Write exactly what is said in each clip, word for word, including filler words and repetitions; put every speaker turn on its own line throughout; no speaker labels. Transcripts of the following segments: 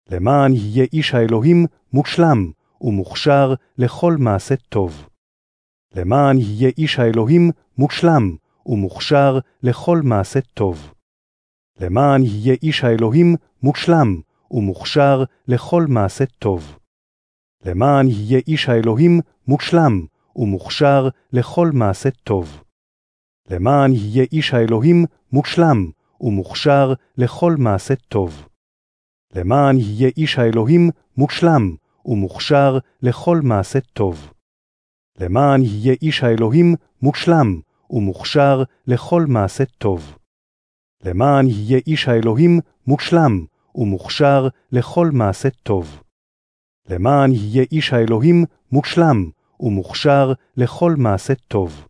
למען יהיה איש האלוהים מושלם ומוכשר לכל מעשה טוב. למען יהיה איש האלוהים מושלם ומוכשר לכל מעשה טוב. למען יהיה איש האלוהים מושלם ומוכשר לכל מעשה טוב. למען יהיה איש האלוהים מושלם ומוכשר לכל מעשה טוב. למען יהיה איש האלוהים מושלם ומוכשר לכל מעשה טוב. למען יהיה איש האלוהים מושלם ומוכשר לכל מעשה טוב. למען יהיה איש האלוהים מושלם ומוכשר לכל מעשה טוב. למען יהיה איש האלוהים מושלם ומוכשר לכל מעשה טוב. למען יהיה איש האלוהים מושלם ומוכשר לכל מעשה טוב.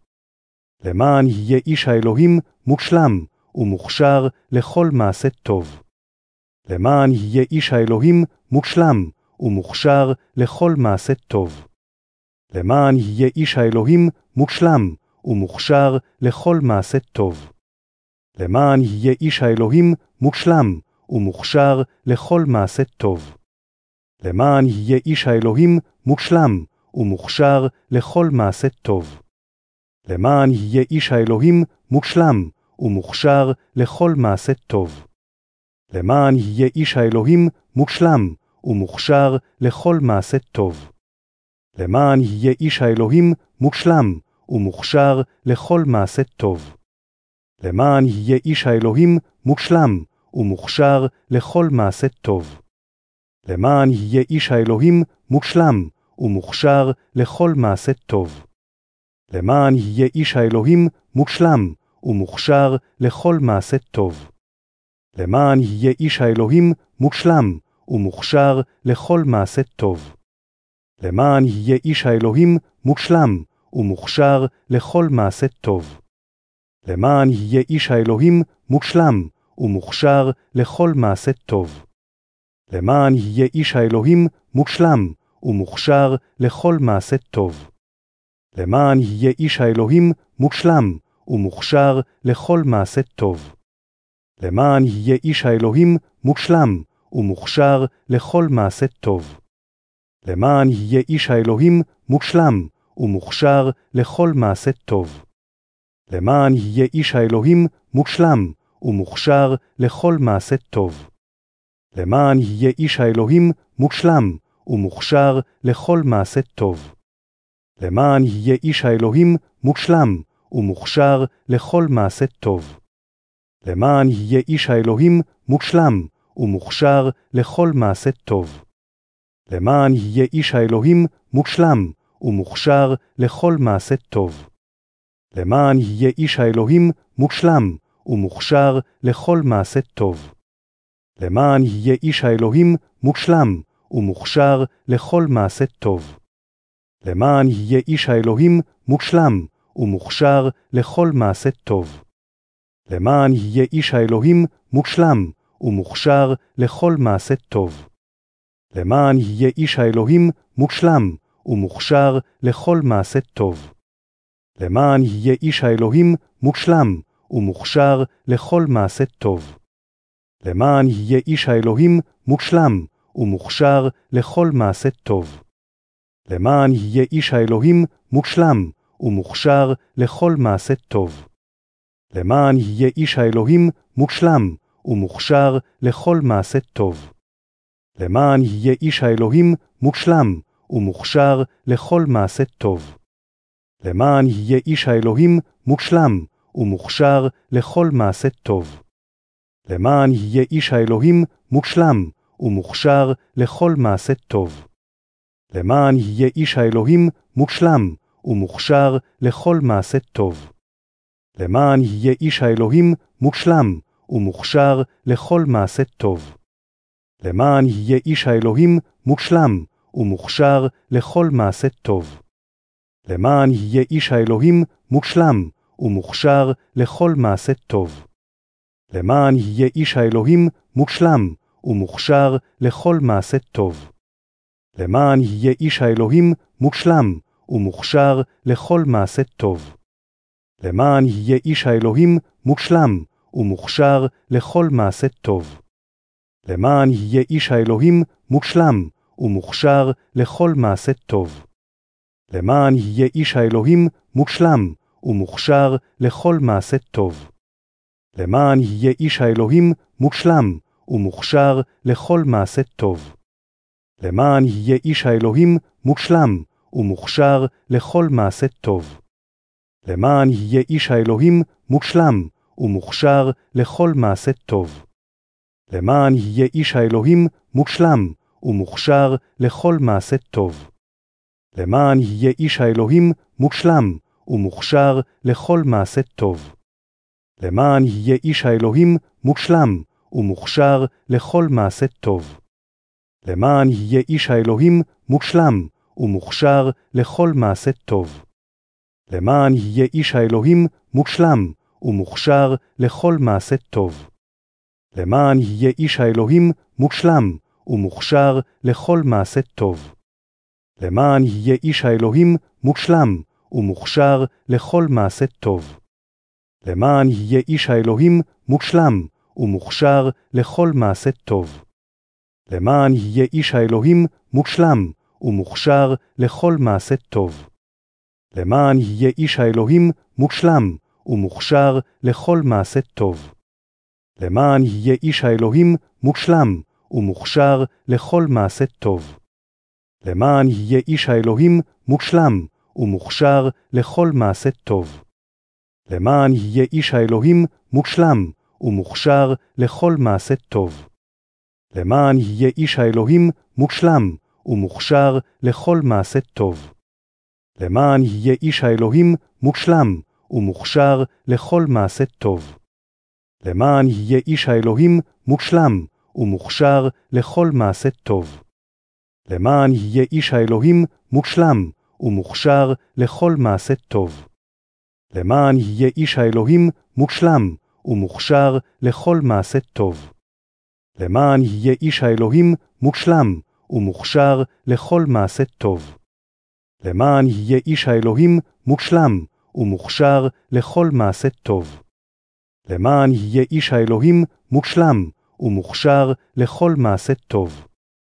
למען יהיה איש האלוהים מושלם ומוכשר לכל מעשה טוב. למען יהיה איש האלוהים מושלם ומוכשר לכל מעשה טוב. למען יהיה איש האלוהים מושלם ומוכשר לכל מעשה טוב. למען יהיה איש האלוהים מושלם ומוכשר לכל מעשה טוב. למען יהיה איש האלוהים מושלם ומוכשר לכל מעשה טוב. למען יהיה איש האלוהים מושלם ומוכשר לכל מעשה טוב. למען יהיה איש האלוהים מושלם ומוכשר לכל מעשה טוב. למען יהיה איש האלוהים מושלם ומוכשר לכל מעשה טוב. למען יהיה איש האלוהים מושלם ומוכשר לכל מעשה טוב. למען יהיה איש האלוהים מושלם ומוכשר לכל מעשה טוב. למען יהיה איש האלוהים מושלם ומוכשר לכל מעשה טוב. למען יהיה איש האלוהים מושלם ומוכשר לכל מעשה טוב. למען יהיה איש האלוהים מושלם ומוכשר לכל מעשה טוב. למען יהיה איש האלוהים מושלם ומוכשר לכל מעשה טוב. למען יהיה איש האלוהים מושלם ומוכשר לכל מעשה טוב. למען יהיה איש האלוהים מושלם ומוכשר לכל מעשה טוב. למען יהיה איש האלוהים מושלם ומוכשר לכל מעשה טוב. למען יהיה איש האלוהים מושלם ומוכשר לכל מעשה טוב. למען יהיה איש האלוהים מושלם ומוכשר לכל מעשה טוב. למען יהיה איש האלוהים מושלם ומוכשר לכל מעשה טוב. למען יהיה איש האלוהים מושלם ומוכשר לכל מעשה טוב. למען יהיה איש האלוהים מושלם ומוכשר לכל מעשה טוב. למען יהיה איש האלוהים מושלם ומוכשר לכל מעשה טוב. למען יהיה איש האלוהים מושלם ומוכשר לכל מעשה טוב. למען יהיה איש האלוהים מושלם ומוכשר לכל מעשה טוב. למען יהיה איש האלוהים מושלם ומוכשר לכל מעשה טוב. למען יהיה איש האלוהים מושלם ומוכשר לכל מעשה טוב. למען יהיה איש האלוהים מושלם ומוכשר לכל מעשה טוב. למען יהיה איש האלוהים מושלם ומוכשר לכל מעשה טוב. למען יהיה איש האלוהים מושלם ומוכשר לכל מעשה טוב. למען יהיה איש האלוהים מושלם ומוכשר לכל מעשה טוב. למען יהיה איש האלוהים מושלם ומוכשר לכל מעשה טוב. למען יהיה איש האלוהים מושלם ומוכשר לכל מעשה טוב. למען יהיה איש האלוהים מושלם ומוכשר לכל מעשה טוב. למען יהיה איש האלוהים מושלם ומוכשר לכל מעשה טוב. למען יהיה איש האלוהים מושלם ומוכשר לכל מעשה טוב. למען יהיה איש האלוהים מושלם ומוכשר לכל מעשה טוב. למען יהיה איש האלוהים מושלם ומוכשר לכל מעשה טוב. למען יהיה איש האלוהים מושלם ומוכשר לכל מעשה טוב. למען יהיה איש האלוהים מושלם ומוכשר לכל מעשה טוב. למען יהיה איש האלוהים מושלם ומוכשר לכל מעשה טוב. למען יהיה איש האלוהים מושלם ומוכשר לכל מעשה טוב. למען יהיה איש האלוהים מושלם ומוכשר לכל מעשה טוב. למען יהיה איש האלוהים מושלם ומוכשר לכל מעשה טוב. למען יהיה איש האלוהים מושלם ומוכשר לכל מעשה טוב. למען יהיה איש האלוהים מושלם ומוכשר לכל מעשה טוב. למען יהיה איש האלוהים מושלם ומוכשר לכל מעשה טוב. למען יהיה איש האלוהים מושלם ומוכשר לכל מעשה טוב. למען יהיה איש האלוהים מושלם ומוכשר לכל מעשה טוב. למען יהיה איש האלוהים מושלם ומוכשר לכל מעשה טוב. למען יהיה איש האלוהים מושלם ומוכשר לכל מעשה טוב. למען יהיה איש האלוהים מושלם ומוכשר לכל מעשה טוב. למען יהיה איש האלוהים מושלם ומוכשר לכל מעשה טוב. למען יהיה איש האלוהים מושלם ומוכשר לכל מעשה טוב. למען יהיה איש האלוהים מושלם ומוכשר לכל מעשה טוב. למען יהיה איש האלוהים מושלם ומוכשר לכל מעשה טוב. למען יהיה איש האלוהים מושלם ומוכשר לכל מעשה טוב. למען יהיה איש האלוהים מושלם ומוכשר לכל מעשה טוב. למען יהיה איש האלוהים מושלם ומוכשר לכל מעשה טוב. למען יהיה איש האלוהים מושלם ומוכשר לכל מעשה טוב. למען יהיה איש האלוהים מושלם ומוכשר לכל מעשה טוב. למען יהיה איש האלוהים מושלם ומוכשר לכל מעשה טוב. למען יהיה איש האלוהים מושלם ומוכשר לכל מעשה טוב. למען יהיה איש האלוהים מושלם ומוכשר לכל מעשה טוב. למען יהיה איש האלוהים מושלם ומוכשר לכל מעשה טוב. למען יהיה איש האלוהים מושלם ומוכשר לכל מעשה טוב. למען יהיה איש האלוהים מושלם ומוכשר לכל מעשה טוב. למען יהיה איש האלוהים מושלם ומוכשר לכל מעשה טוב.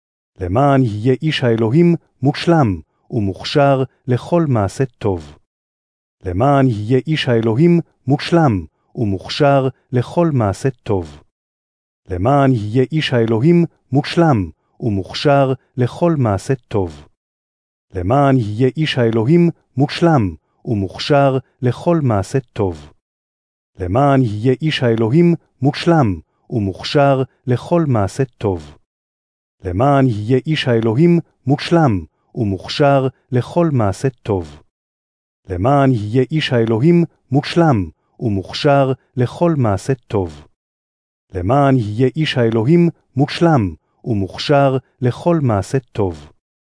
למען יהיה איש האלוהים מושלם ומוכשר לכל מעשה טוב. למען יהיה איש האלוהים מושלם ומוכשר לכל מעשה טוב. למען יהיה איש האלוהים מושלם ומוכשר לכל מעשה טוב. למען יהיה איש האלוהים מושלם ומוכשר לכל מעשה טוב. למען יהיה איש האלוהים מושלם ומוכשר לכל מעשה טוב. למען יהיה איש האלוהים מושלם ומוכשר לכל מעשה טוב. למען יהיה איש האלוהים מושלם ומוכשר לכל מעשה טוב. למען יהיה איש האלוהים מושלם ומוכשר לכל מעשה טוב.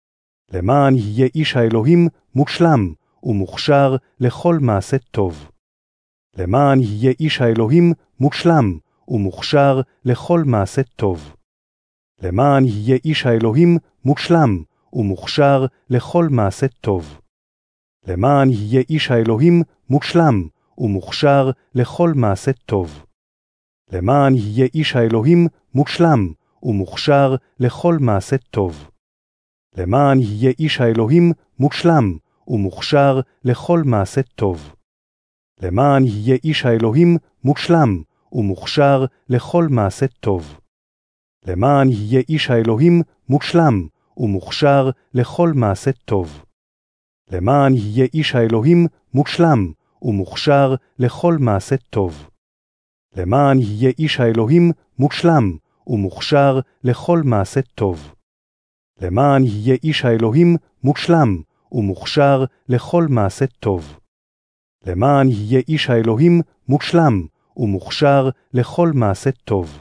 למען יהיה איש האלוהים מושלם ומוכשר לכל מעשה טוב. למען יהיה איש האלוהים מושלם ומוכשר לכל מעשה טוב. למען יהיה איש האלוהים מושלם ומוכשר לכל מעשה טוב. למען יהיה איש האלוהים מושלם ומוכשר לכל מעשה טוב. למען יהיה איש האלוהים מושלם ומוכשר לכל מעשה טוב. למען יהיה איש האלוהים מושלם ומוכשר לכל מעשה טוב. למען יהיה איש האלוהים מושלם ומוכשר לכל מעשה טוב. למען יהיה איש האלוהים מושלם ומוכשר לכל מעשה טוב. למען יהיה איש האלוהים מושלם ומוכשר לכל מעשה טוב. למען יהיה איש האלוהים מושלם ומוכשר לכל מעשה טוב. למען יהיה איש האלוהים מושלם ומוכשר לכל מעשה טוב. למען יהיה איש האלוהים מושלם ומוכשר לכל מעשה טוב.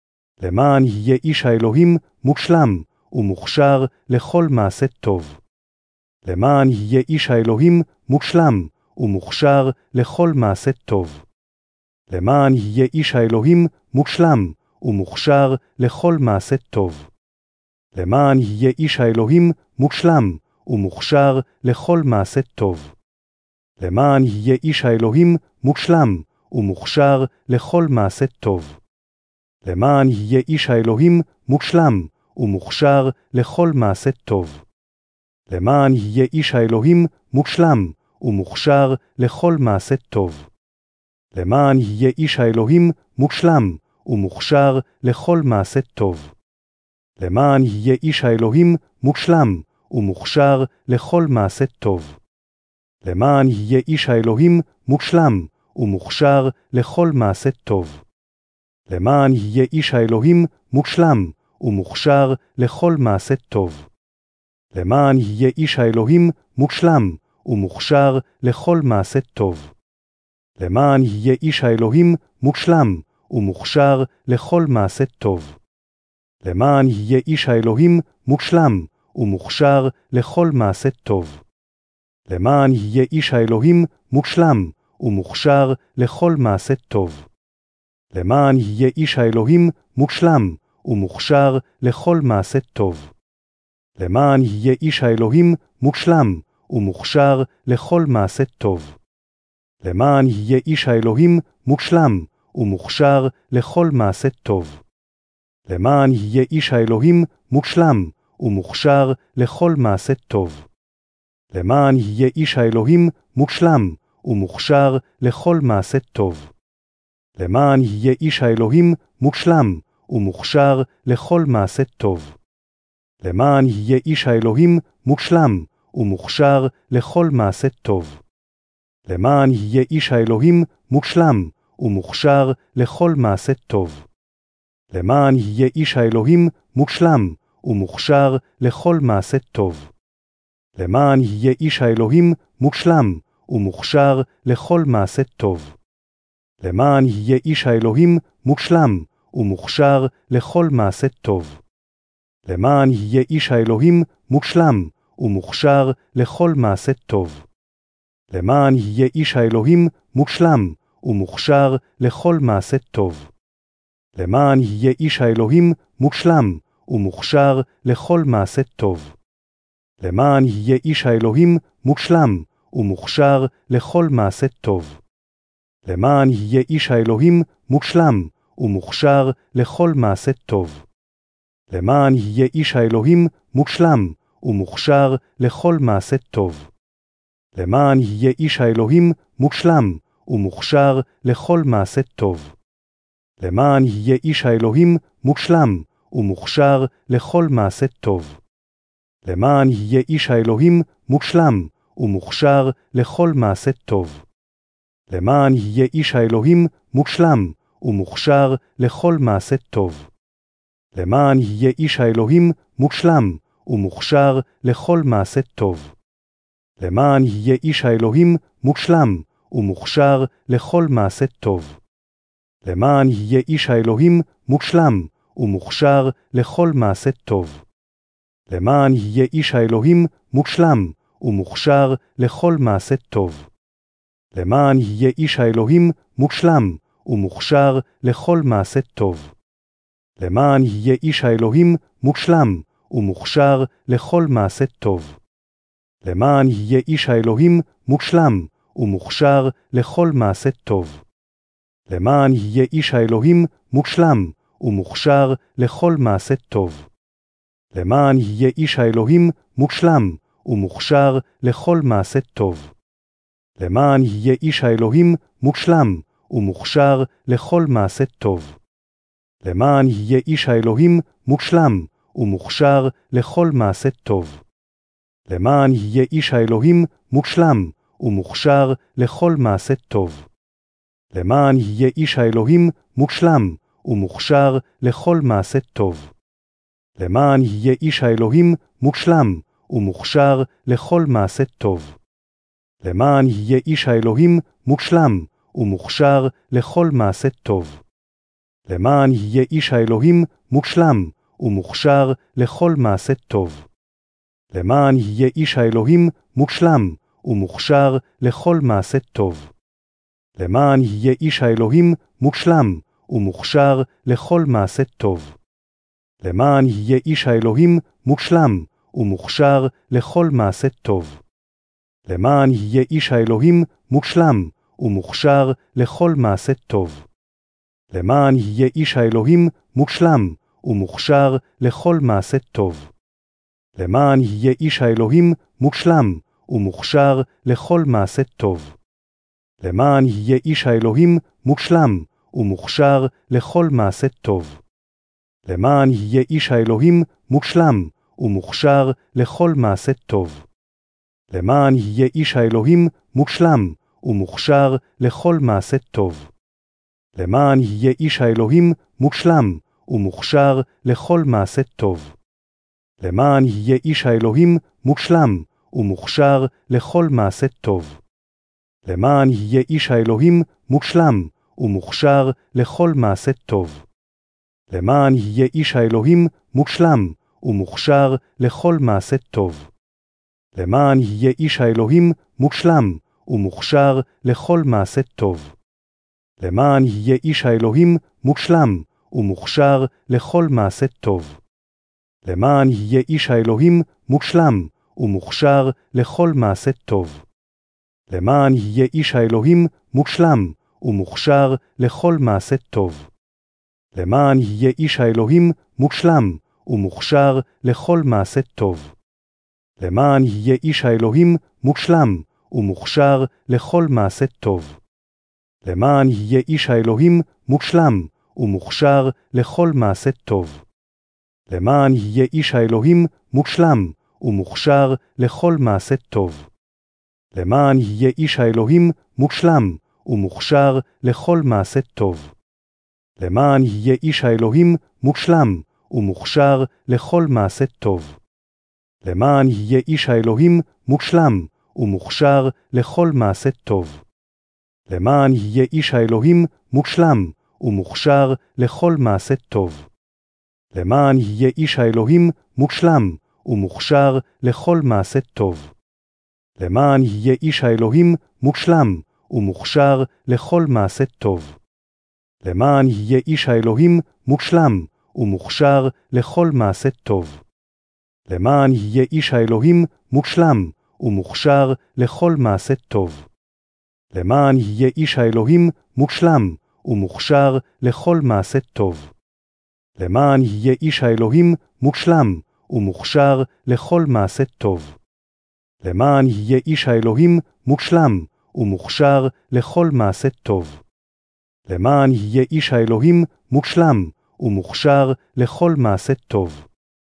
למען יהיה איש האלוהים מושלם ומוכשר לכל מעשה טוב. למען יהיה איש האלוהים מושלם ומוכשר לכל מעשה טוב. למען יהיה איש האלוהים מושלם ומוכשר לכל מעשה טוב. למען יהיה איש האלוהים מושלם ומוכשר לכל מעשה טוב. למען יהיה איש האלוהים מושלם ומוכשר לכל מעשה טוב. למען יהיה איש האלוהים מושלם ומוכשר לכל מעשה טוב. למען יהיה איש האלוהים מושלם ומוכשר לכל מעשה טוב. למען יהיה איש האלוהים מושלם ומוכשר לכל מעשה טוב. למען יהיה איש האלוהים מושלם ומוכשר לכל מעשה טוב. למען יהיה איש האלוהים מושלם ומוכשר לכל מעשה טוב. למען יהיה איש האלוהים מושלם ומוכשר לכל מעשה טוב. למען יהיה איש האלוהים מושלם ומוכשר לכל מעשה טוב. למען יהיה איש האלוהים מושלם ומוכשר לכל מעשה טוב. למען יהיה איש האלוהים מושלם ומוכשר לכל מעשה טוב. למען יהיה איש האלוהים מושלם ומוכשר לכל מעשה טוב. למען יהיה איש האלוהים מושלם ומוכשר לכל מעשה טוב. למען יהיה איש האלוהים מושלם ומוכשר לכל מעשה טוב. למען יהיה איש האלוהים מושלם ומוכשר לכל מעשה טוב. למען יהיה איש האלוהים מושלם ומוכשר לכל מעשה טוב. למען יהיה איש האלוהים מושלם ומוכשר לכל מעשה טוב. למען יהיה איש האלוהים מושלם ומוכשר לכל מעשה טוב. למען יהיה איש האלוהים מושלם ומוכשר לכל מעשה טוב. למען יהיה איש האלוהים מושלם ומוכשר לכל מעשה טוב. למען יהיה איש האלוהים מושלם ומוכשר לכל מעשה טוב. למען יהיה איש האלוהים מושלם ומוכשר לכל מעשה טוב. למען יהיה איש האלוהים מושלם ומוכשר לכל מעשה טוב. למען יהיה איש האלוהים מושלם ומוכשר לכל מעשה טוב. למען יהיה איש האלוהים מושלם ומוכשר לכל מעשה טוב. למען יהיה איש האלוהים מושלם ומוכשר לכל מעשה טוב. למען יהיה איש האלוהים מושלם ומוכשר לכל מעשה טוב. למען יהיה איש האלוהים מושלם ומוכשר לכל מעשה טוב. למען יהיה איש האלוהים מושלם ומוכשר לכל מעשה טוב. למען יהיה איש האלוהים מושלם ומוכשר לכל מעשה טוב. למען יהיה איש האלוהים מושלם ומוכשר לכל מעשה טוב. למען יהיה איש האלוהים מושלם ומוכשר לכל מעשה טוב. למען יהיה איש האלוהים מושלם ומוכשר לכל מעשה טוב. למען יהיה איש האלוהים מושלם ומוכשר לכל מעשה טוב. למען יהיה איש האלוהים מושלם ומוכשר לכל מעשה טוב. למען יהיה איש האלוהים מושלם ומוכשר לכל מעשה טוב. למען יהיה איש האלוהים מושלם ומוכשר לכל מעשה טוב. למען יהיה איש האלוהים מושלם ומוכשר לכל מעשה טוב. למען יהיה איש האלוהים מושלם ומוכשר לכל מעשה טוב. למען יהיה איש האלוהים מושלם ומוכשר לכל מעשה טוב. למען יהיה איש האלוהים מושלם ומוכשר לכל מעשה טוב. למען יהיה איש האלוהים מושלם ומוכשר לכל מעשה טוב. למען יהיה איש האלוהים מושלם ומוכשר לכל מעשה טוב. למען יהיה איש האלוהים מושלם ומוכשר לכל מעשה טוב. למען יהיה איש האלוהים מושלם ומוכשר לכל מעשה טוב. למען יהיה איש האלוהים מושלם ומוכשר לכל מעשה טוב. למען יהיה איש האלוהים מושלם ומוכשר לכל מעשה טוב. למען יהיה איש האלוהים מושלם ומוכשר לכל מעשה טוב. למען יהיה איש האלוהים מושלם ומוכשר לכל מעשה טוב. למען יהיה איש האלוהים מושלם ומוכשר לכל מעשה טוב. למען יהיה איש האלוהים מושלם ומוכשר לכל מעשה טוב. למען יהיה איש האלוהים מושלם ומוכשר לכל מעשה טוב. למען יהיה איש האלוהים מושלם ומוכשר לכל מעשה טוב. למען יהיה איש האלוהים מושלם ומוכשר לכל מעשה טוב. למען יהיה איש האלוהים מושלם ומוכשר לכל מעשה טוב. למען יהיה איש האלוהים מושלם ומוכשר לכל מעשה טוב. למען יהיה איש האלוהים מושלם ומוכשר לכל מעשה טוב. למען יהיה איש האלוהים מושלם ומוכשר לכל מעשה טוב. למען יהיה איש האלוהים מושלם ומוכשר לכל מעשה טוב. למען יהיה איש האלוהים מושלם ומוכשר לכל מעשה טוב. למען יהיה איש האלוהים מושלם ומוכשר לכל מעשה טוב. למען יהיה איש האלוהים מושלם ומוכשר לכל מעשה טוב. למען יהיה איש האלוהים מושלם ומוכשר לכל מעשה טוב. למען יהיה איש האלוהים מושלם ומוכשר לכל מעשה טוב. למען יהיה איש האלוהים מושלם ומוכשר לכל מעשה טוב. למען יהיה איש האלוהים מושלם ומוכשר לכל מעשה טוב. למען יהיה איש האלוהים מושלם ומוכשר לכל מעשה טוב. למען יהיה איש האלוהים מושלם ומוכשר לכל מעשה טוב. למען יהיה איש האלוהים מושלם ומוכשר לכל מעשה טוב. למען יהיה איש האלוהים מושלם ומוכשר לכל מעשה טוב. למען יהיה איש האלוהים מושלם ומוכשר לכל מעשה טוב. למען יהיה איש האלוהים מושלם ומוכשר לכל מעשה טוב. למען יהיה איש האלוהים מושלם ומוכשר לכל מעשה טוב. למען יהיה איש האלוהים מושלם ומוכשר לכל מעשה טוב. למען יהיה איש האלוהים מושלם ומוכשר לכל מעשה טוב. למען יהיה איש האלוהים מושלם ומוכשר לכל מעשה טוב. למען יהיה איש האלוהים מושלם ומוכשר לכל מעשה טוב. למען יהיה איש האלוהים מושלם ומוכשר לכל מעשה טוב. למען יהיה איש האלוהים מושלם ומוכשר לכל מעשה טוב. למען יהיה איש האלוהים מושלם ומוכשר לכל מעשה טוב. למען יהיה איש האלוהים מושלם ומוכשר לכל מעשה טוב. למען יהיה איש האלוהים מושלם ומוכשר לכל מעשה טוב.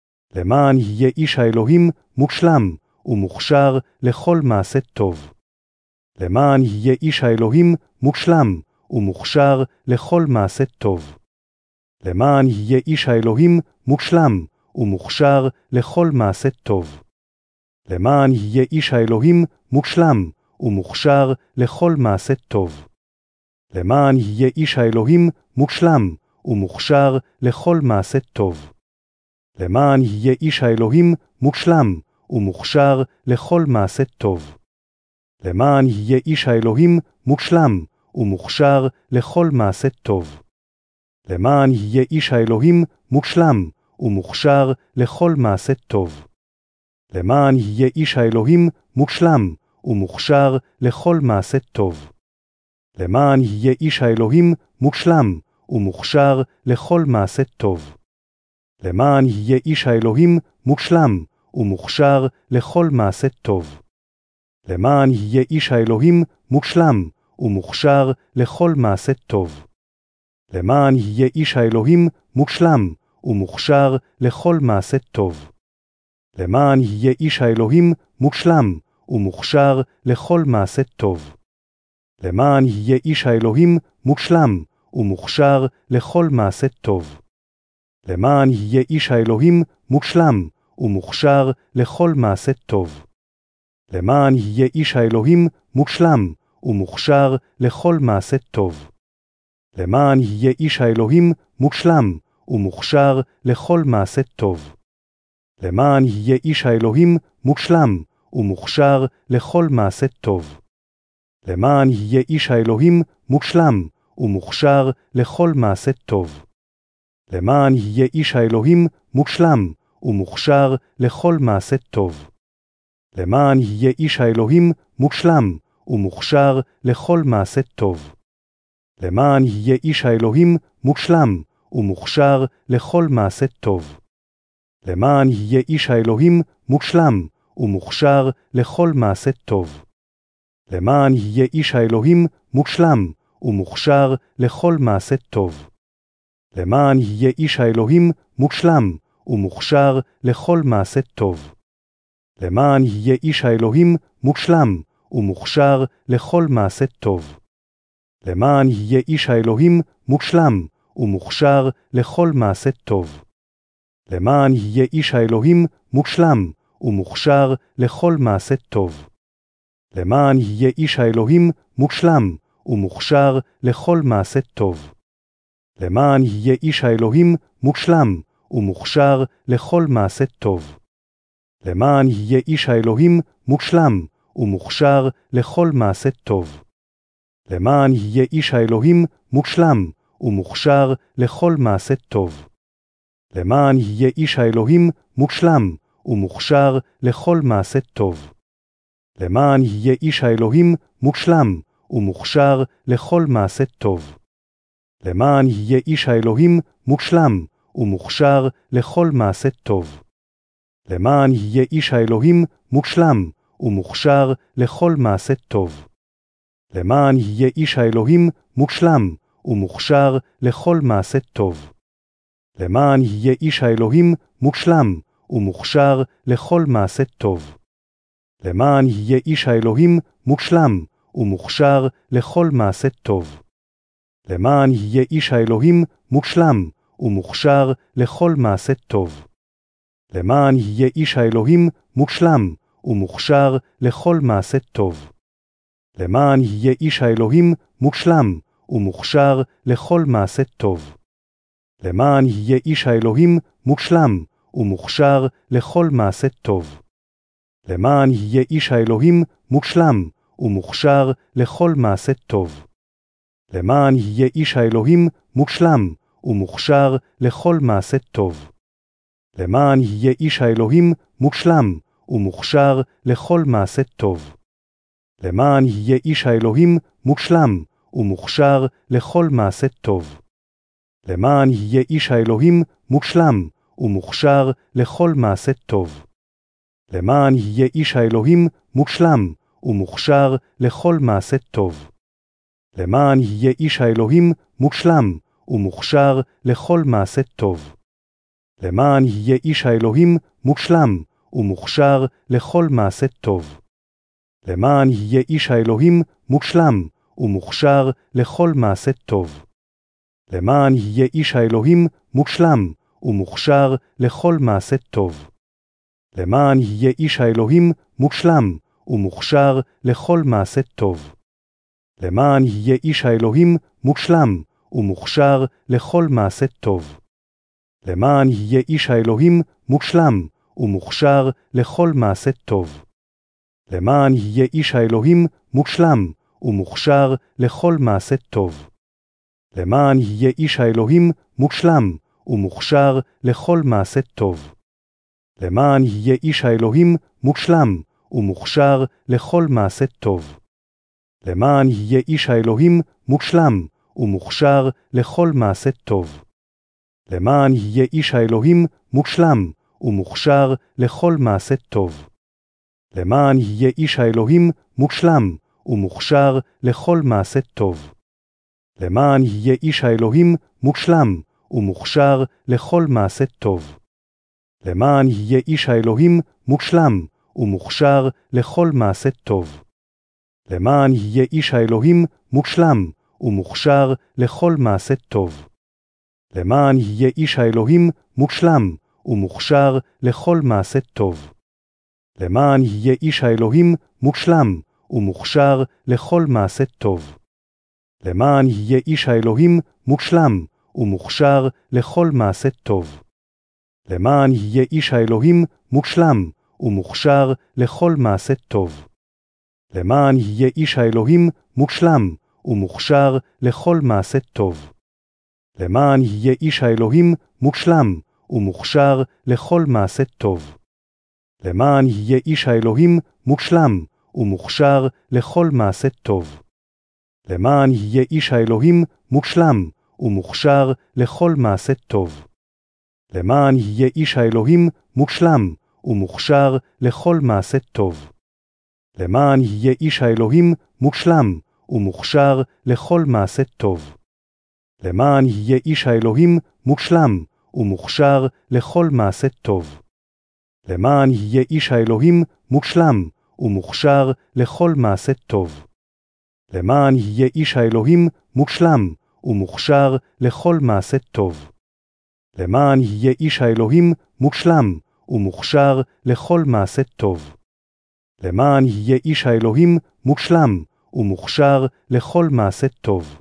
למען יהיה איש האלוהים מושלם ומוכשר לכל מעשה טוב. למען יהיה איש האלוהים מושלם ומוכשר לכל מעשה טוב. למען יהיה איש האלוהים מושלם ומוכשר לכל מעשה טוב. למען יהיה איש האלוהים מושלם ומוכשר לכל מעשה טוב. למען יהיה איש האלוהים מושלם ומוכשר לכל מעשה טוב. למען יהיה איש האלוהים מושלם ומוכשר לכל מעשה טוב. למען יהיה איש האלוהים מושלם ומוכשר לכל מעשה טוב. למען יהיה איש האלוהים מושלם ומוכשר לכל מעשה טוב. למען יהיה איש האלוהים מושלם ומוכשר לכל מעשה טוב. למען יהיה איש האלוהים מושלם ומוכשר לכל מעשה טוב. למען יהיה איש האלוהים מושלם ומוכשר לכל מעשה טוב. למען יהיה איש האלוהים מושלם ומוכשר לכל מעשה טוב. למען יהיה איש האלוהים מושלם ומוכשר לכל מעשה טוב. למען יהיה איש האלוהים מושלם ומוכשר לכל מעשה טוב. למען יהיה איש האלוהים מושלם ומוכשר לכל מעשה טוב. למען יהיה איש האלוהים מושלם ומוכשר לכל מעשה טוב. למען יהיה איש האלוהים מושלם ומוכשר לכל מעשה טוב. למען יהיה איש האלוהים מושלם ומוכשר לכל מעשה טוב. למען יהיה איש האלוהים מושלם ומוכשר לכל מעשה טוב. למען יהיה איש האלוהים מושלם ומוכשר לכל מעשה טוב. למען יהיה איש האלוהים מושלם ומוכשר לכל מעשה טוב. למען יהיה איש האלוהים מושלם ומוכשר לכל מעשה טוב. למען יהיה איש האלוהים מושלם ומוכשר לכל מעשה טוב. למען יהיה איש האלוהים מושלם ומוכשר לכל מעשה טוב. למען יהיה איש האלוהים מושלם ומוכשר לכל מעשה טוב. למען יהיה איש האלוהים מושלם ומוכשר לכל מעשה טוב. למען יהיה איש האלוהים מושלם ומוכשר לכל מעשה טוב. למען יהיה איש האלוהים מושלם ומוכשר לכל מעשה טוב. למען יהיה איש האלוהים מושלם ומוכשר לכל מעשה טוב. למען יהיה איש האלוהים מושלם ומוכשר לכל מעשה טוב. למען יהיה איש האלוהים מושלם ומוכשר לכל מעשה טוב. למען יהיה איש האלוהים מושלם ומוכשר לכל מעשה טוב. למען יהיה איש האלוהים מושלם ומוכשר לכל מעשה טוב. למען יהיה איש האלוהים מושלם ומוכשר לכל מעשה טוב. למען יהיה איש האלוהים מושלם ומוכשר לכל מעשה טוב. למען יהיה איש האלוהים מושלם ומוכשר לכל מעשה טוב. למען יהיה איש האלוהים מושלם ומוכשר לכל מעשה טוב. למען יהיה איש האלוהים מושלם ומוכשר לכל מעשה טוב. למען יהיה איש האלוהים מושלם ומוכשר לכל מעשה טוב. למען יהיה איש האלוהים מושלם ומוכשר לכל מעשה טוב. למען יהיה איש האלוהים מושלם ומוכשר לכל מעשה טוב. למען יהיה איש האלוהים מושלם ומוכשר לכל מעשה טוב. למען יהיה איש האלוהים מושלם ומוכשר לכל מעשה טוב. למען יהיה איש האלוהים מושלם ומוכשר לכל מעשה טוב. למען יהיה איש האלוהים מושלם ומוכשר לכל מעשה טוב. למען יהיה איש האלוהים מושלם ומוכשר לכל מעשה טוב. למען יהיה איש האלוהים מושלם ומוכשר לכל מעשה טוב. למען יהיה איש האלוהים מושלם ומוכשר לכל מעשה טוב. למען יהיה איש האלוהים מושלם ומוכשר לכל מעשה טוב. למען יהיה איש האלוהים מושלם ומוכשר לכל מעשה טוב. למען יהיה איש האלוהים מושלם ומוכשר לכל מעשה טוב. למען יהיה איש האלוהים מושלם ומוכשר לכל מעשה טוב. למען יהיה איש האלוהים מושלם ומוכשר לכל מעשה טוב. למען יהיה איש האלוהים מושלם ומוכשר לכל מעשה טוב. למען יהיה איש האלוהים מושלם ומוכשר לכל מעשה טוב. למען יהיה איש האלוהים מושלם ומוכשר לכל מעשה טוב. למען יהיה איש האלוהים מושלם ומוכשר לכל מעשה טוב. למען יהיה איש האלוהים מושלם ומוכשר לכל מעשה טוב. למען יהיה איש האלוהים מושלם ומוכשר לכל מעשה טוב. למען יהיה איש האלוהים מושלם ומוכשר לכל מעשה טוב. למען יהיה איש האלוהים מושלם ומוכשר לכל מעשה טוב. למען יהיה איש האלוהים מושלם ומוכשר לכל מעשה טוב. למען יהיה איש האלוהים מושלם ומוכשר לכל מעשה טוב. למען יהיה איש האלוהים מושלם ומוכשר לכל מעשה טוב. למען יהיה איש האלוהים מושלם ומוכשר לכל מעשה טוב. למען יהיה איש האלוהים מושלם ומוכשר לכל מעשה טוב. למען יהיה איש האלוהים מושלם ומוכשר לכל מעשה טוב. למען יהיה איש האלוהים מושלם ומוכשר לכל מעשה טוב. למען יהיה איש האלוהים מושלם ומוכשר לכל מעשה טוב. למען יהיה איש האלוהים מושלם ומוכשר לכל מעשה טוב. למען יהיה איש האלוהים מושלם ומוכשר לכל מעשה טוב. למען יהיה איש האלוהים מושלם ומוכשר לכל מעשה טוב. למען יהיה איש האלוהים מושלם ומוכשר לכל מעשה טוב. למען יהיה איש האלוהים מושלם ומוכשר לכל מעשה טוב. למען יהיה איש האלוהים מושלם ומוכשר לכל מעשה טוב. למען יהיה איש האלוהים מושלם ומוכשר לכל מעשה טוב. למען יהיה איש האלוהים מושלם ומוכשר לכל מעשה טוב. למען יהיה איש האלוהים מושלם ומוכשר לכל מעשה טוב. למען יהיה איש האלוהים מושלם ומוכשר לכל מעשה טוב. למען יהיה איש האלוהים מושלם ומוכשר לכל מעשה טוב. למען יהיה איש האלוהים מושלם ומוכשר לכל מעשה טוב.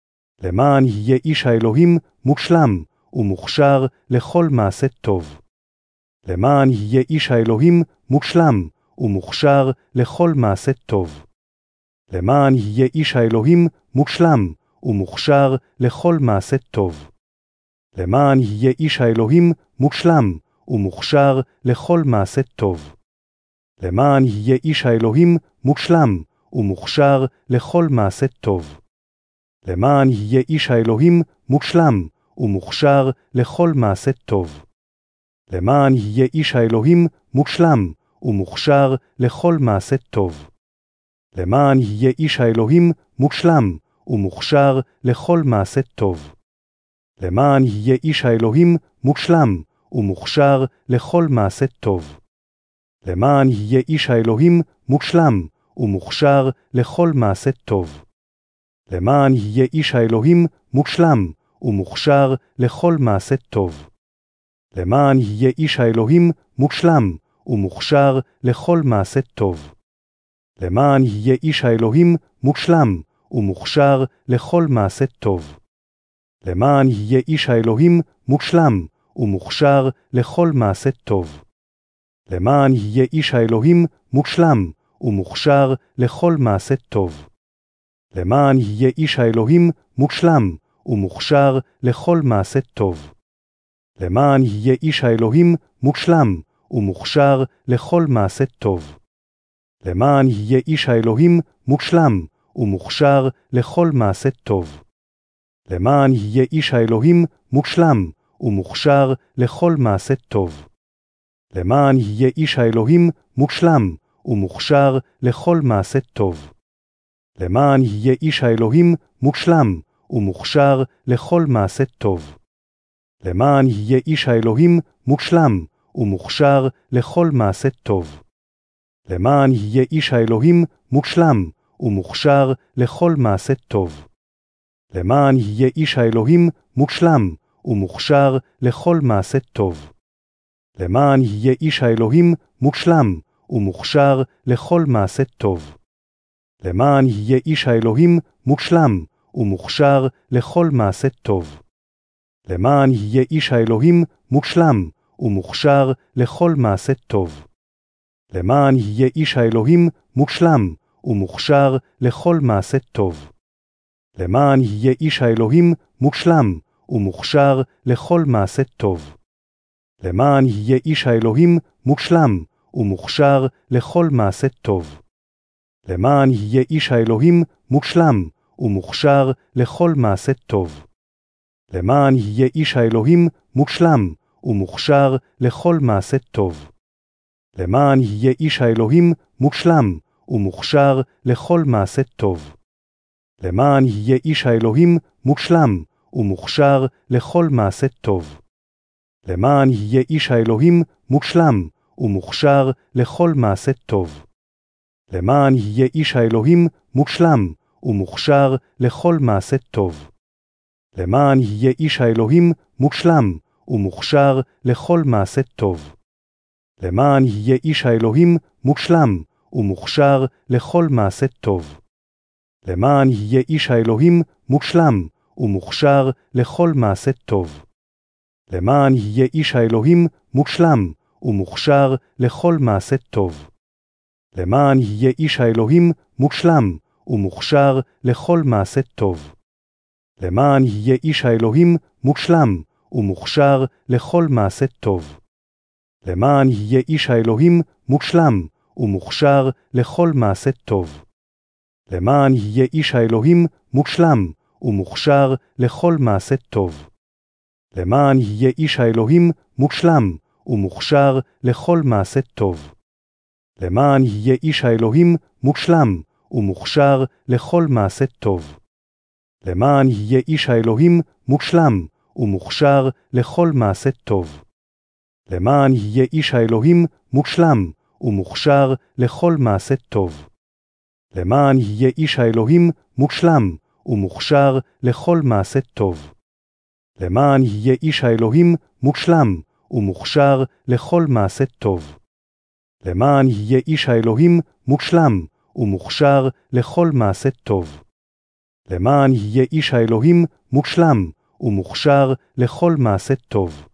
למען יהיה איש האלוהים מושלם ומוכשר לכל מעשה טוב. למען יהיה איש האלוהים מושלם ומוכשר לכל מעשה טוב. למען יהיה איש האלוהים מושלם ומוכשר לכל מעשה טוב. למען יהיה איש האלוהים מושלם ומוכשר לכל מעשה טוב. למען יהיה איש האלוהים מושלם ומוכשר לכל מעשה טוב. למען יהיה איש האלוהים מושלם ומוכשר לכל מעשה טוב. למען יהיה איש האלוהים מושלם ומוכשר לכל מעשה טוב. למען יהיה איש האלוהים מושלם ומוכשר לכל מעשה טוב. למען יהיה איש האלוהים מושלם ומוכשר לכל מעשה טוב. למען יהיה איש האלוהים מושלם ומוכשר לכל מעשה טוב. למען יהיה איש האלוהים מושלם ומוכשר לכל מעשה טוב. למען יהיה איש האלוהים מושלם ומוכשר לכל מעשה טוב. למען יהיה איש האלוהים מושלם ומוכשר לכל מעשה טוב. למען יהיה איש האלוהים מושלם ומוכשר לכל מעשה טוב. למען יהיה איש האלוהים מושלם ומוכשר לכל מעשה טוב. למען יהיה איש האלוהים מושלם ומוכשר לכל מעשה טוב. למען יהיה איש האלוהים מושלם ומוכשר לכל מעשה טוב. למען יהיה איש האלוהים מושלם ומוכשר לכל מעשה טוב. למען יהיה איש האלוהים מושלם ומוכשר לכל מעשה טוב. למען יהיה איש האלוהים מושלם ומוכשר לכל מעשה טוב. למען יהיה איש האלוהים מושלם ומוכשר לכל מעשה טוב. למען יהיה איש האלוהים מושלם ומוכשר לכל מעשה טוב. למען יהיה איש האלוהים מושלם ומוכשר לכל מעשה טוב. למען יהיה איש האלוהים מושלם ומוכשר לכל מעשה טוב. למען יהיה איש האלוהים מושלם ומוכשר לכל מעשה טוב. למען יהיה איש האלוהים מושלם ומוכשר לכל מעשה טוב. למען יהיה איש האלוהים מושלם ומוכשר לכל מעשה טוב. למען יהיה איש האלוהים מושלם ומוכשר לכל מעשה טוב. למען יהיה איש האלוהים מושלם ומוכשר לכל מעשה טוב. למען יהיה איש האלוהים מושלם ומוכשר לכל מעשה טוב. למען יהיה איש האלוהים מושלם ומוכשר לכל מעשה טוב. למען יהיה איש האלוהים מושלם ומוכשר לכל מעשה טוב. למען יהיה איש האלוהים מושלם ומוכשר לכל מעשה טוב. למען יהיה איש האלוהים מושלם ומוכשר לכל מעשה טוב. למען יהיה איש האלוהים מושלם ומוכשר לכל מעשה טוב. למען יהיה איש האלוהים מושלם ומוכשר לכל מעשה טוב. למען יהיה איש האלוהים מושלם ומוכשר לכל מעשה טוב. למען יהיה איש האלוהים מושלם ומוכשר לכל מעשה טוב. למען יהיה איש האלוהים מושלם ומוכשר לכל מעשה טוב. למען יהיה איש האלוהים מושלם ומוכשר לכל מעשה טוב. למען יהיה איש האלוהים מושלם ומוכשר לכל מעשה טוב. למען יהיה איש האלוהים מושלם ומוכשר לכל מעשה טוב. למען יהיה איש האלוהים מושלם ומוכשר לכל מעשה טוב. למען יהיה איש האלוהים מושלם ומוכשר לכל מעשה טוב. למען יהיה איש האלוהים מושלם ומוכשר לכל מעשה טוב. למען יהיה איש האלוהים מושלם ומוכשר לכל מעשה טוב. למען יהיה איש האלוהים מושלם ומוכשר לכל מעשה טוב. למען יהיה איש האלוהים מושלם ומוכשר לכל מעשה טוב. למען יהיה איש האלוהים מושלם ומוכשר לכל מעשה טוב. למען יהיה איש האלוהים מושלם ומוכשר לכל מעשה טוב. למען יהיה איש האלוהים מושלם ומוכשר לכל מעשה טוב. למען יהיה איש האלוהים מושלם ומוכשר לכל מעשה טוב.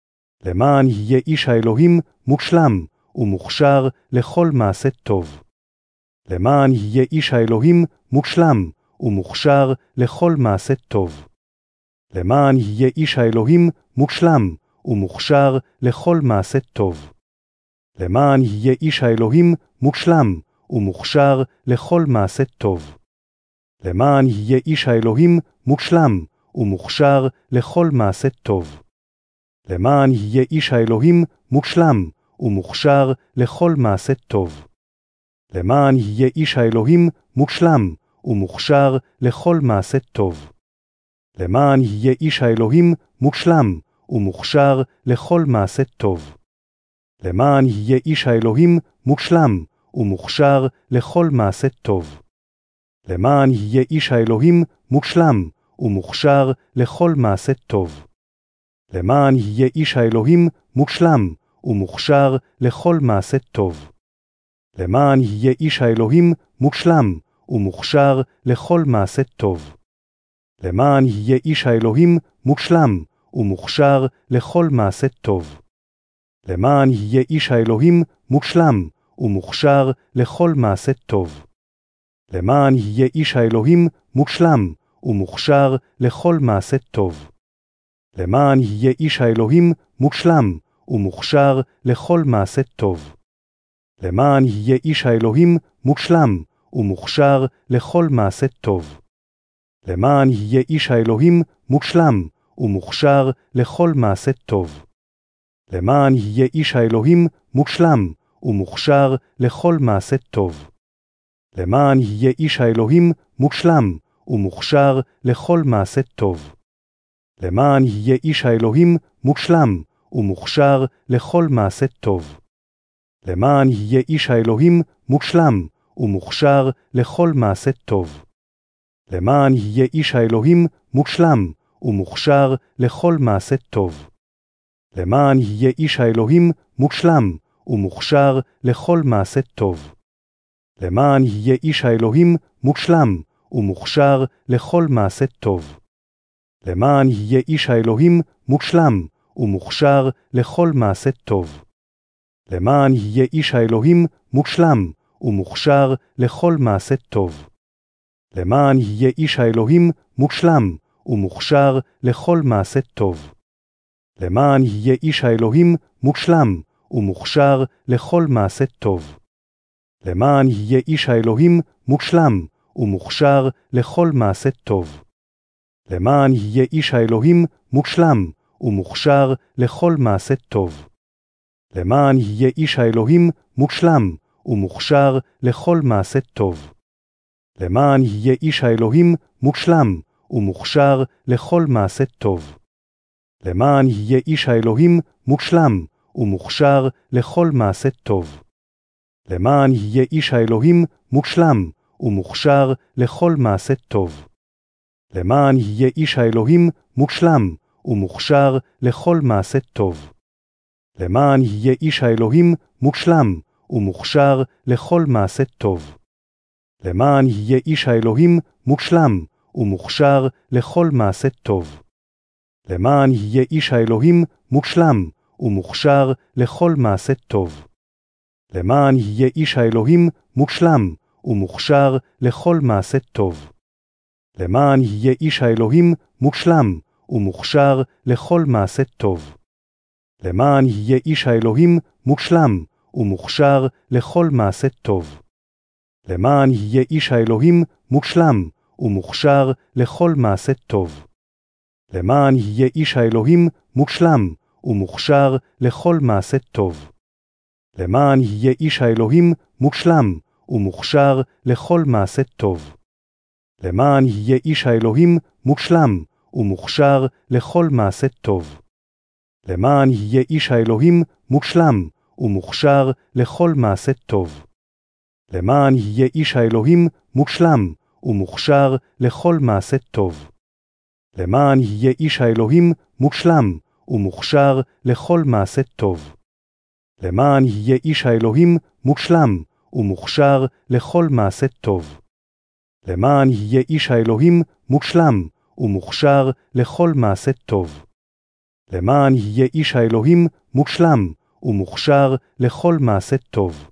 למען יהיה איש האלוהים מושלם ומוכשר לכל מעשה טוב. למען יהיה איש האלוהים מושלם ומוכשר לכל מעשה טוב. למען יהיה איש האלוהים מושלם ומוכשר לכל מעשה טוב. למען יהיה איש האלוהים מושלם ומוכשר לכל מעשה טוב. למען יהיה איש האלוהים מושלם ומוכשר לכל מעשה טוב. למען יהיה איש האלוהים מושלם ומוכשר לכל מעשה טוב. למען יהיה איש האלוהים מושלם ומוכשר לכל מעשה טוב. למען יהיה איש האלוהים מושלם ומוכשר לכל מעשה טוב. למען יהיה איש האלוהים מושלם ומוכשר לכל מעשה טוב. למען יהיה איש האלוהים מושלם ומוכשר לכל מעשה טוב. למען יהיה איש האלוהים מושלם ומוכשר לכל מעשה טוב. למען יהיה איש האלוהים מושלם ומוכשר לכל מעשה טוב. למען יהיה איש האלוהים מושלם ומוכשר לכל מעשה טוב. למען יהיה איש האלוהים מושלם ומוכשר לכל מעשה טוב. למען יהיה איש האלוהים מושלם ומוכשר לכל מעשה טוב. למען יהיה איש האלוהים מושלם ומוכשר לכל מעשה טוב. למען יהיה איש האלוהים מושלם ומוכשר לכל מעשה טוב. למען יהיה איש האלוהים מושלם ומוכשר לכל מעשה טוב. למען יהיה איש האלוהים מושלם ומוכשר לכל מעשה טוב. למען יהיה איש האלוהים מושלם ומוכשר לכל מעשה טוב. למען יהיה איש האלוהים מושלם ומוכשר לכל מעשה טוב. למען יהיה איש האלוהים מושלם ומוכשר לכל מעשה טוב. למען יהיה איש האלוהים מושלם ומוכשר לכל מעשה טוב. למען יהיה איש האלוהים מושלם ומוכשר לכל מעשה טוב. למען יהיה איש האלוהים מושלם ומוכשר לכל מעשה טוב. למען יהיה איש האלוהים מושלם ומוכשר לכל מעשה טוב. למען יהיה איש האלוהים מושלם ומוכשר לכל מעשה טוב. למען יהיה איש האלוהים מושלם ומוכשר לכל מעשה טוב. למען יהיה איש האלוהים מושלם ומוכשר לכל מעשה טוב. למען יהיה איש האלוהים מושלם ומוכשר לכל מעשה טוב. למען יהיה איש האלוהים מושלם ומוכשר לכל מעשה טוב. למען יהיה איש האלוהים מושלם ומוכשר לכל מעשה טוב. למען יהיה איש האלוהים מושלם ומוכשר לכל מעשה טוב. למען יהיה איש האלוהים מושלם ומוכשר לכל מעשה טוב. למען יהיה איש האלוהים מושלם ומוכשר לכל מעשה טוב. למען יהיה איש האלוהים מושלם ומוכשר לכל מעשה טוב. למען יהיה איש האלוהים מושלם ומוכשר לכל מעשה טוב. למען יהיה איש האלוהים מושלם ומוכשר לכל מעשה טוב. למען יהיה איש האלוהים מושלם ומוכשר לכל מעשה טוב. למען יהיה איש האלוהים מושלם ומוכשר לכל מעשה טוב. למען יהיה איש האלוהים מושלם ומוכשר לכל מעשה טוב. למען יהיה איש האלוהים מושלם ומוכשר לכל מעשה טוב. למען יהיה איש האלוהים מושלם ומוכשר לכל מעשה טוב. למען יהיה איש האלוהים מושלם ומוכשר לכל מעשה טוב. למען יהיה איש האלוהים מושלם ומוכשר לכל מעשה טוב. למען יהיה איש האלוהים מושלם ומוכשר לכל מעשה טוב. למען יהיה איש האלוהים מושלם ומוכשר לכל מעשה טוב. למען יהיה איש האלוהים מושלם ומוכשר לכל מעשה טוב. למען יהיה איש האלוהים מושלם ומוכשר לכל מעשה טוב. למען יהיה איש האלוהים מושלם ומוכשר לכל מעשה טוב. למען יהיה איש האלוהים מושלם ומוכשר לכל מעשה טוב. למען יהיה איש האלוהים מושלם ומוכשר לכל מעשה טוב.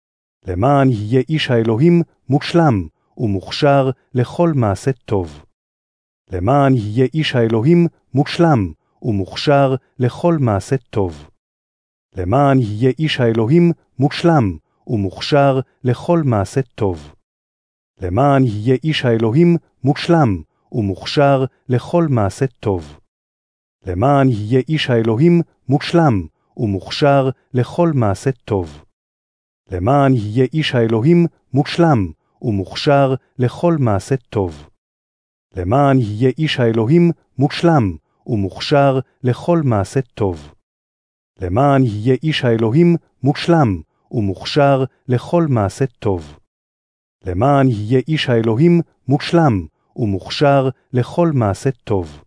למען יהיה איש האלוהים מושלם ומוכשר לכל מעשה טוב. למען יהיה איש האלוהים מושלם ומוכשר לכל מעשה טוב. למען יהיה איש האלוהים מושלם ומוכשר לכל מעשה טוב. למען יהיה איש האלוהים מושלם ומוכשר לכל מעשה טוב. למען יהיה איש האלוהים מושלם ומוכשר לכל מעשה טוב. למען יהיה איש האלוהים מושלם ומוכשר לכל מעשה טוב. למען יהיה איש האלוהים מושלם ומוכשר לכל מעשה טוב. למען יהיה איש האלוהים מושלם ומוכשר לכל מעשה טוב. למען יהיה איש האלוהים מושלם ומוכשר לכל מעשה טוב.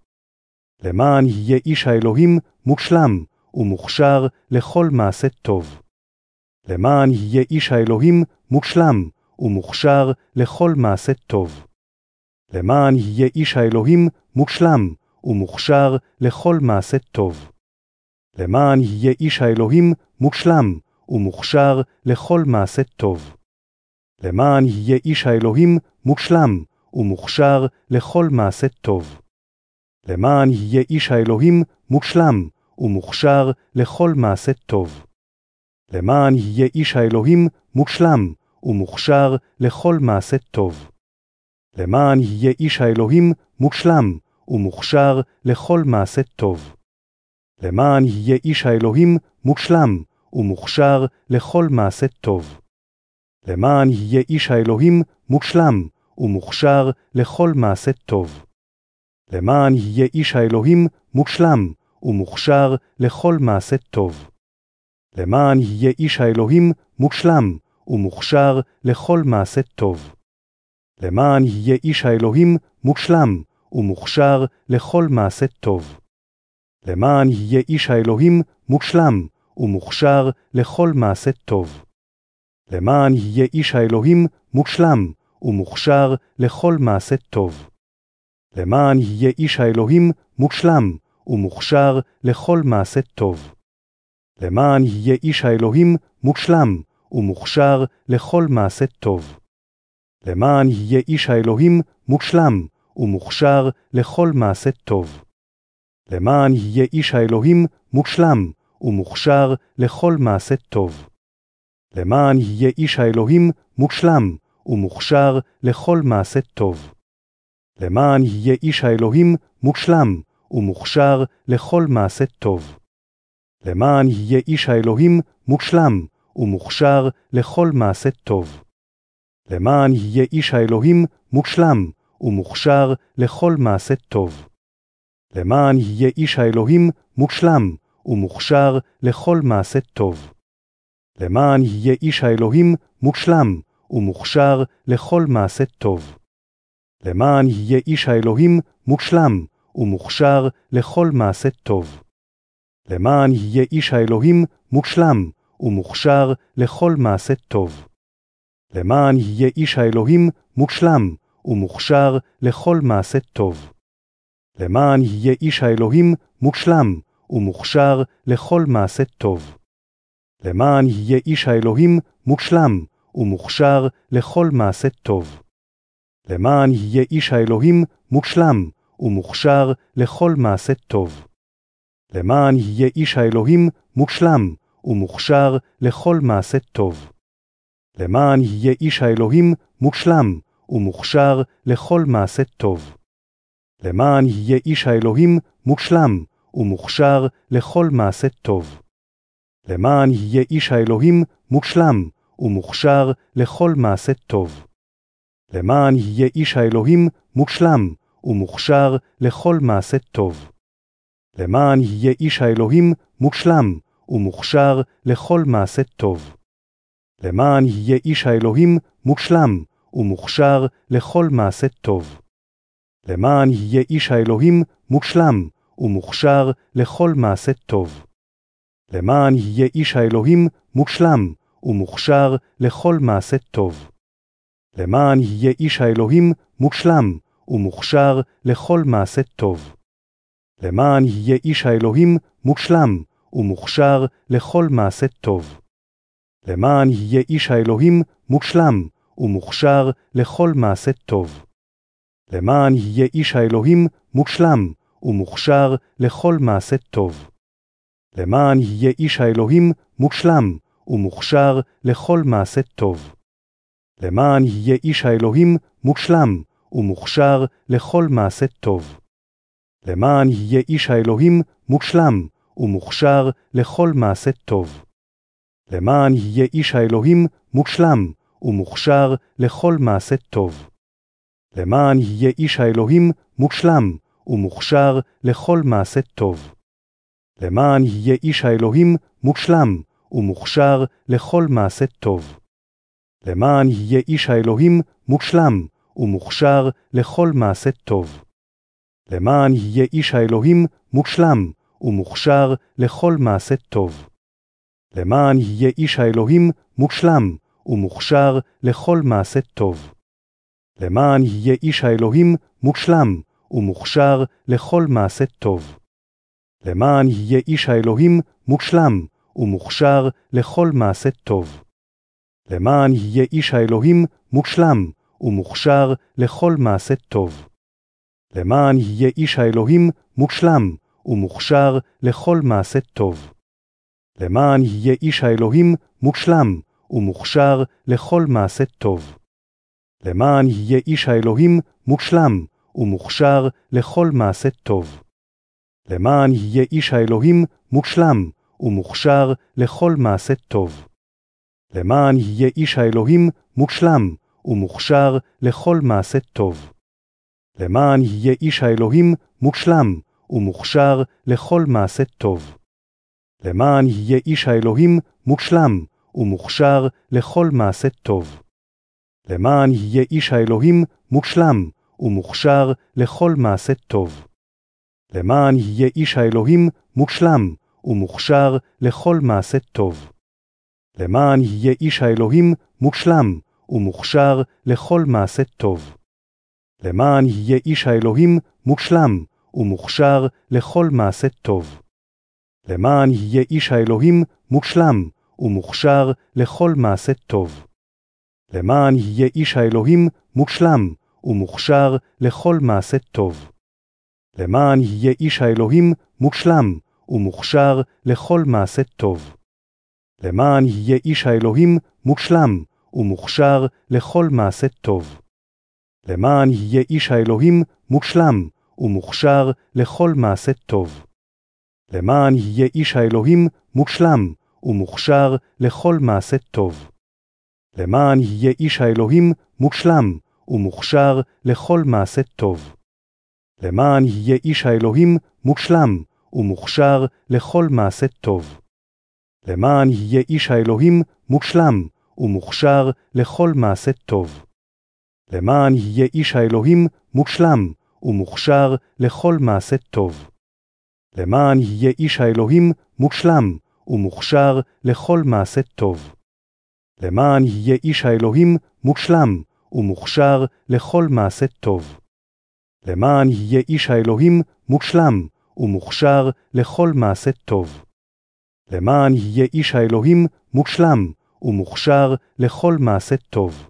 למען יהיה איש האלוהים מושלם ומוכשר לכל מעשה טוב. למען יהיה איש האלוהים מושלם ומוכשר לכל מעשה טוב. למען יהיה איש האלוהים מושלם ומוכשר לכל מעשה טוב. למען יהיה איש האלוהים מושלם ומוכשר לכל מעשה טוב. למען יהיה איש האלוהים מושלם ומוכשר לכל מעשה טוב. למען יהיה איש האלוהים מושלם ומוכשר לכל מעשה טוב. למען יהיה איש האלוהים מושלם ומוכשר לכל מעשה טוב. למען יהיה איש האלוהים מושלם ומוכשר לכל מעשה טוב. למען יהיה איש האלוהים מושלם ומוכשר לכל מעשה טוב. למען יהיה איש האלוהים מושלם ומוכשר לכל מעשה טוב. למען יהיה איש האלוהים מושלם ומוכשר לכל מעשה טוב. למען יהיה איש האלוהים מושלם ומוכשר לכל מעשה טוב. למען יהיה איש האלוהים מושלם ומוכשר לכל מעשה טוב. למען יהיה איש האלוהים מושלם ומוכשר לכל מעשה טוב. למען יהיה איש האלוהים מושלם ומוכשר לכל מעשה טוב. למען יהיה איש האלוהים מושלם ומוכשר לכל מעשה טוב. למען יהיה איש האלוהים מושלם ומוכשר לכל מעשה טוב. למען יהיה איש האלוהים מושלם ומוכשר לכל מעשה טוב. למען יהיה איש האלוהים מושלם ומוכשר לכל מעשה טוב. למען יהיה איש האלוהים מושלם ומוכשר לכל מעשה טוב. למען יהיה איש האלוהים מושלם ומוכשר לכל מעשה טוב. למען יהיה איש האלוהים מושלם ומוכשר לכל מעשה טוב. למען יהיה איש האלוהים מושלם ומוכשר לכל מעשה טוב. למען יהיה איש האלוהים מושלם ומוכשר לכל מעשה טוב. למען יהיה איש האלוהים מושלם ומוכשר לכל מעשה טוב. למען יהיה איש האלוהים מושלם ומוכשר לכל מעשה טוב. למען יהיה איש האלוהים מושלם ומוכשר לכל מעשה טוב. למען יהיה איש האלוהים מושלם ומוכשר לכל מעשה טוב. למען יהיה איש האלוהים מושלם ומוכשר לכל מעשה טוב. למען יהיה איש האלוהים מושלם ומוכשר לכל מעשה טוב. למען יהיה איש האלוהים מושלם ומוכשר לכל מעשה טוב. למען יהיה איש האלוהים מושלם ומוכשר לכל מעשה טוב. למען יהיה איש האלוהים מושלם ומוכשר לכל מעשה טוב. למען יהיה איש האלוהים מושלם ומוכשר לכל מעשה טוב. למען יהיה איש האלוהים מושלם ומוכשר לכל מעשה טוב. למען יהיה איש האלוהים מושלם ומוכשר לכל מעשה טוב. למען יהיה איש האלוהים מושלם ומוכשר לכל מעשה טוב. למען יהיה איש האלוהים מושלם ומוכשר לכל מעשה טוב. למען יהיה איש האלוהים מושלם ומוכשר לכל מעשה טוב. למען יהיה איש האלוהים מושלם ומוכשר לכל מעשה טוב. למען יהיה איש האלוהים מושלם ומוכשר לכל מעשה טוב. למען יהיה איש האלוהים מושלם ומוכשר לכל מעשה טוב. למען יהיה איש האלוהים מושלם ומוכשר לכל מעשה טוב. למען יהיה איש האלוהים מושלם ומוכשר לכל מעשה טוב. למען יהיה איש האלוהים מושלם ומוכשר לכל מעשה טוב. למען יהיה איש האלוהים מושלם ומוכשר לכל מעשה טוב. למען יהיה איש האלוהים מושלם ומוכשר לכל מעשה טוב. למען יהיה איש האלוהים מושלם ומוכשר לכל מעשה טוב. למען יהיה איש האלוהים מושלם ומוכשר לכל מעשה טוב. למען יהיה איש האלוהים מושלם ומוכשר לכל מעשה טוב. למען יהיה איש האלוהים מושלם ומוכשר לכל מעשה טוב. למען יהיה איש האלוהים מושלם ומוכשר לכל מעשה טוב. למען יהיה איש האלוהים מושלם ומוכשר לכל מעשה טוב. למען יהיה איש האלוהים מושלם ומוכשר לכל מעשה טוב. למען יהיה איש האלוהים מושלם ומוכשר לכל מעשה טוב. למען יהיה איש האלוהים מושלם ומוכשר לכל מעשה טוב. למען יהיה איש האלוהים מושלם ומוכשר לכל מעשה טוב. למען יהיה איש האלוהים מושלם ומוכשר לכל מעשה טוב. למען יהיה איש האלוהים מושלם ומוכשר לכל מעשה טוב. למען יהיה איש האלוהים מושלם ומוכשר לכל מעשה טוב. למען יהיה איש האלוהים מושלם ומוכשר לכל מעשה טוב. למען יהיה איש האלוהים מושלם ומוכשר לכל מעשה טוב. למען יהיה איש האלוהים מושלם ומוכשר לכל מעשה טוב. למען יהיה איש האלוהים מושלם ומוכשר לכל מעשה טוב. למען יהיה איש האלוהים מושלם ומוכשר לכל מעשה טוב. למען יהיה איש האלוהים מושלם ומוכשר לכל מעשה טוב. למען יהיה איש האלוהים מושלם ומוכשר לכל מעשה טוב. למען יהיה איש האלוהים מושלם ומוכשר לכל מעשה טוב. למען יהיה איש האלוהים מושלם ומוכשר לכל מעשה טוב. למען יהיה איש האלוהים מושלם ומוכשר לכל מעשה טוב. למען יהיה איש האלוהים מושלם ומוכשר לכל מעשה טוב. למען יהיה איש האלוהים מושלם ומוכשר לכל מעשה טוב. למען יהיה איש האלוהים מושלם ומוכשר לכל מעשה טוב. למען יהיה איש האלוהים מושלם ומוכשר לכל מעשה טוב. למען יהיה איש האלוהים מושלם ומוכשר לכל מעשה טוב. למען יהיה איש האלוהים מושלם ומוכשר לכל מעשה טוב. למען יהיה איש האלוהים מושלם ומוכשר לכל מעשה טוב. למען יהיה איש האלוהים מושלם ומוכשר לכל מעשה טוב. למען יהיה איש האלוהים מושלם ומוכשר לכל מעשה טוב. למען יהיה איש האלוהים מושלם ומוכשר לכל מעשה טוב. למען יהיה איש האלוהים מושלם ומוכשר לכל מעשה טוב.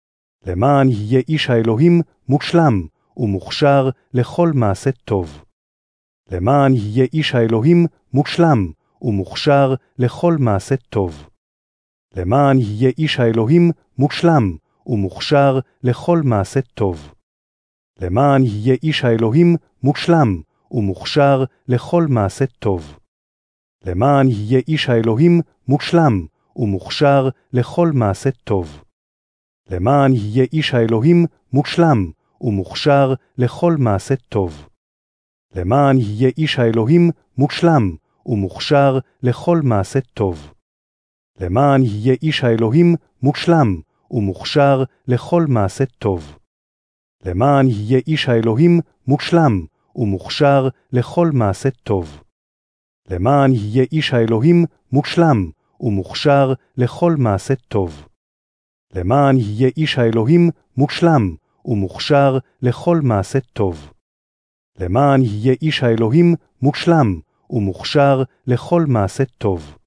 למען יהיה איש האלוהים מושלם ומוכשר לכל מעשה טוב. למען יהיה איש האלוהים מושלם ומוכשר לכל מעשה טוב. למען יהיה איש האלוהים מושלם ומוכשר לכל מעשה טוב. למען יהיה איש האלוהים מושלם ומוכשר לכל מעשה טוב. למען יהיה איש האלוהים מושלם ומוכשר לכל מעשה טוב. למען יהיה איש האלוהים מושלם ומוכשר לכל מעשה טוב. למען יהיה איש האלוהים מושלם ומוכשר לכל מעשה טוב. למען יהיה איש האלוהים מושלם ומוכשר לכל מעשה טוב. למען יהיה איש האלוהים מושלם ומוכשר לכל מעשה טוב. למען יהיה איש האלוהים מושלם ומוכשר לכל מעשה טוב. למען יהיה איש האלוהים מושלם ומוכשר לכל מעשה טוב. למען יהיה איש האלוהים מושלם ומוכשר לכל מעשה טוב.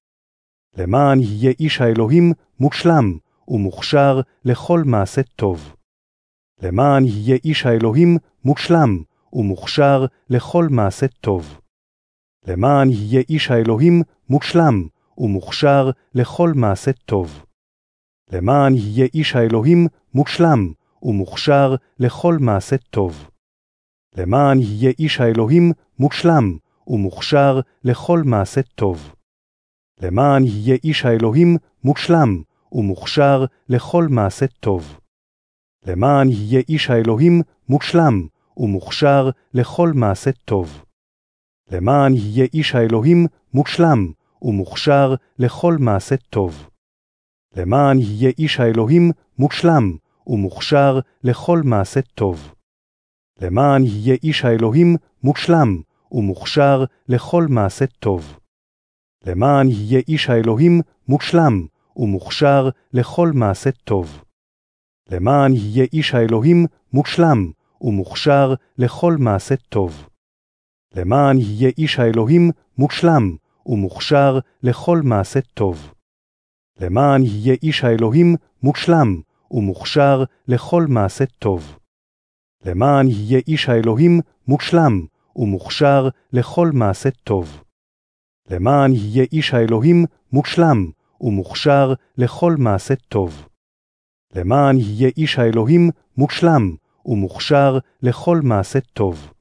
למען יהיה איש האלוהים מושלם ומוכשר לכל מעשה טוב. למען יהיה איש האלוהים מושלם ומוכשר לכל מעשה טוב. למען יהיה איש האלוהים מושלם ומוכשר לכל מעשה טוב. למען יהיה איש האלוהים מושלם ומוכשר לכל מעשה טוב. למען יהיה איש האלוהים מושלם ומוכשר לכל מעשה טוב. למען יהיה איש האלוהים מושלם ומוכשר לכל מעשה טוב. למען יהיה איש האלוהים מושלם ומוכשר לכל מעשה טוב. למען יהיה איש האלוהים מושלם ומוכשר לכל מעשה טוב. למען יהיה איש האלוהים מושלם ומוכשר לכל מעשה טוב. למען יהיה איש האלוהים מושלם ומוכשר לכל מעשה טוב. למען יהיה איש האלוהים מושלם ומוכשר לכל מעשה טוב. למען יהיה איש האלוהים מושלם ומוכשר לכל מעשה טוב. למען יהיה איש האלוהים מושלם ומוכשר לכל מעשה טוב. למען יהיה איש האלוהים מושלם ומוכשר לכל מעשה טוב. למען יהיה איש האלוהים מושלם ומוכשר לכל מעשה טוב. למען יהיה איש האלוהים מושלם ומוכשר לכל מעשה טוב. למען יהיה איש האלוהים מושלם ומוכשר לכל מעשה טוב.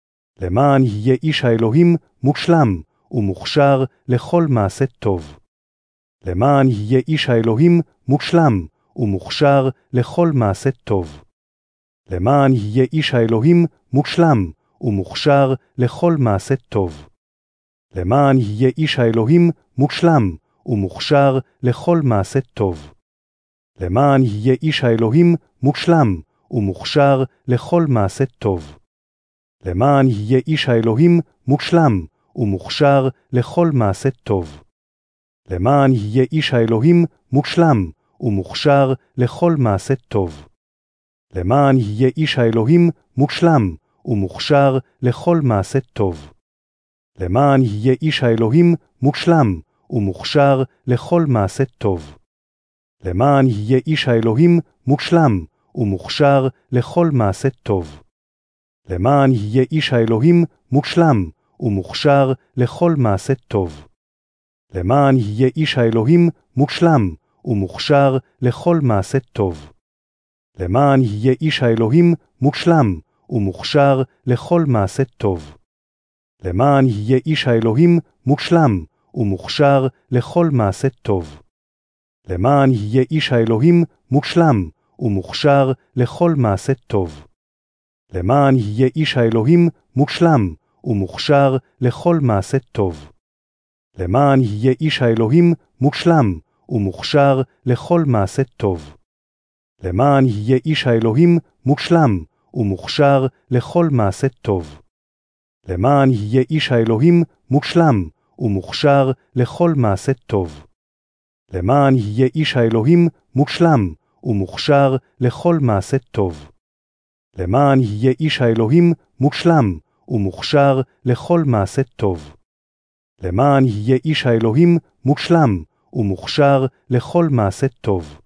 למען יהיה איש האלוהים מושלם ומוכשר לכל מעשה טוב. למען יהיה איש האלוהים מושלם ומוכשר לכל מעשה טוב. למען יהיה איש האלוהים מושלם ומוכשר לכל מעשה טוב. למען יהיה איש האלוהים מושלם ומוכשר לכל מעשה טוב. למען יהיה איש האלוהים מושלם ומוכשר לכל מעשה טוב. למען יהיה איש האלוהים מושלם ומוכשר לכל מעשה טוב. למען יהיה איש האלוהים מושלם ומוכשר לכל מעשה טוב. למען יהיה איש האלוהים מושלם ומוכשר לכל מעשה טוב. למען יהיה איש האלוהים מושלם ומוכשר לכל מעשה טוב. למען יהיה איש האלוהים מושלם ומוכשר לכל מעשה טוב. למען יהיה איש האלוהים מושלם ומוכשר לכל מעשה טוב. למען יהיה איש האלוהים מושלם ומוכשר לכל מעשה טוב. למען יהיה איש האלוהים מושלם ומוכשר לכל מעשה טוב. למען יהיה איש האלוהים מושלם ומוכשר לכל מעשה טוב. למען יהיה איש האלוהים מושלם ומוכשר לכל מעשה טוב. למען יהיה איש האלוהים מושלם ומוכשר לכל מעשה טוב. למען יהיה איש האלוהים מושלם ומוכשר לכל מעשה טוב. למען יהיה איש האלוהים מושלם ומוכשר לכל מעשה טוב. למען יהיה איש האלוהים מושלם ומוכשר לכל מעשה טוב. למען יהיה איש האלוהים מושלם ומוכשר לכל מעשה טוב. למען יהיה איש האלוהים מושלם ומוכשר לכל מעשה טוב. למען יהיה איש האלוהים מושלם ומוכשר לכל מעשה טוב.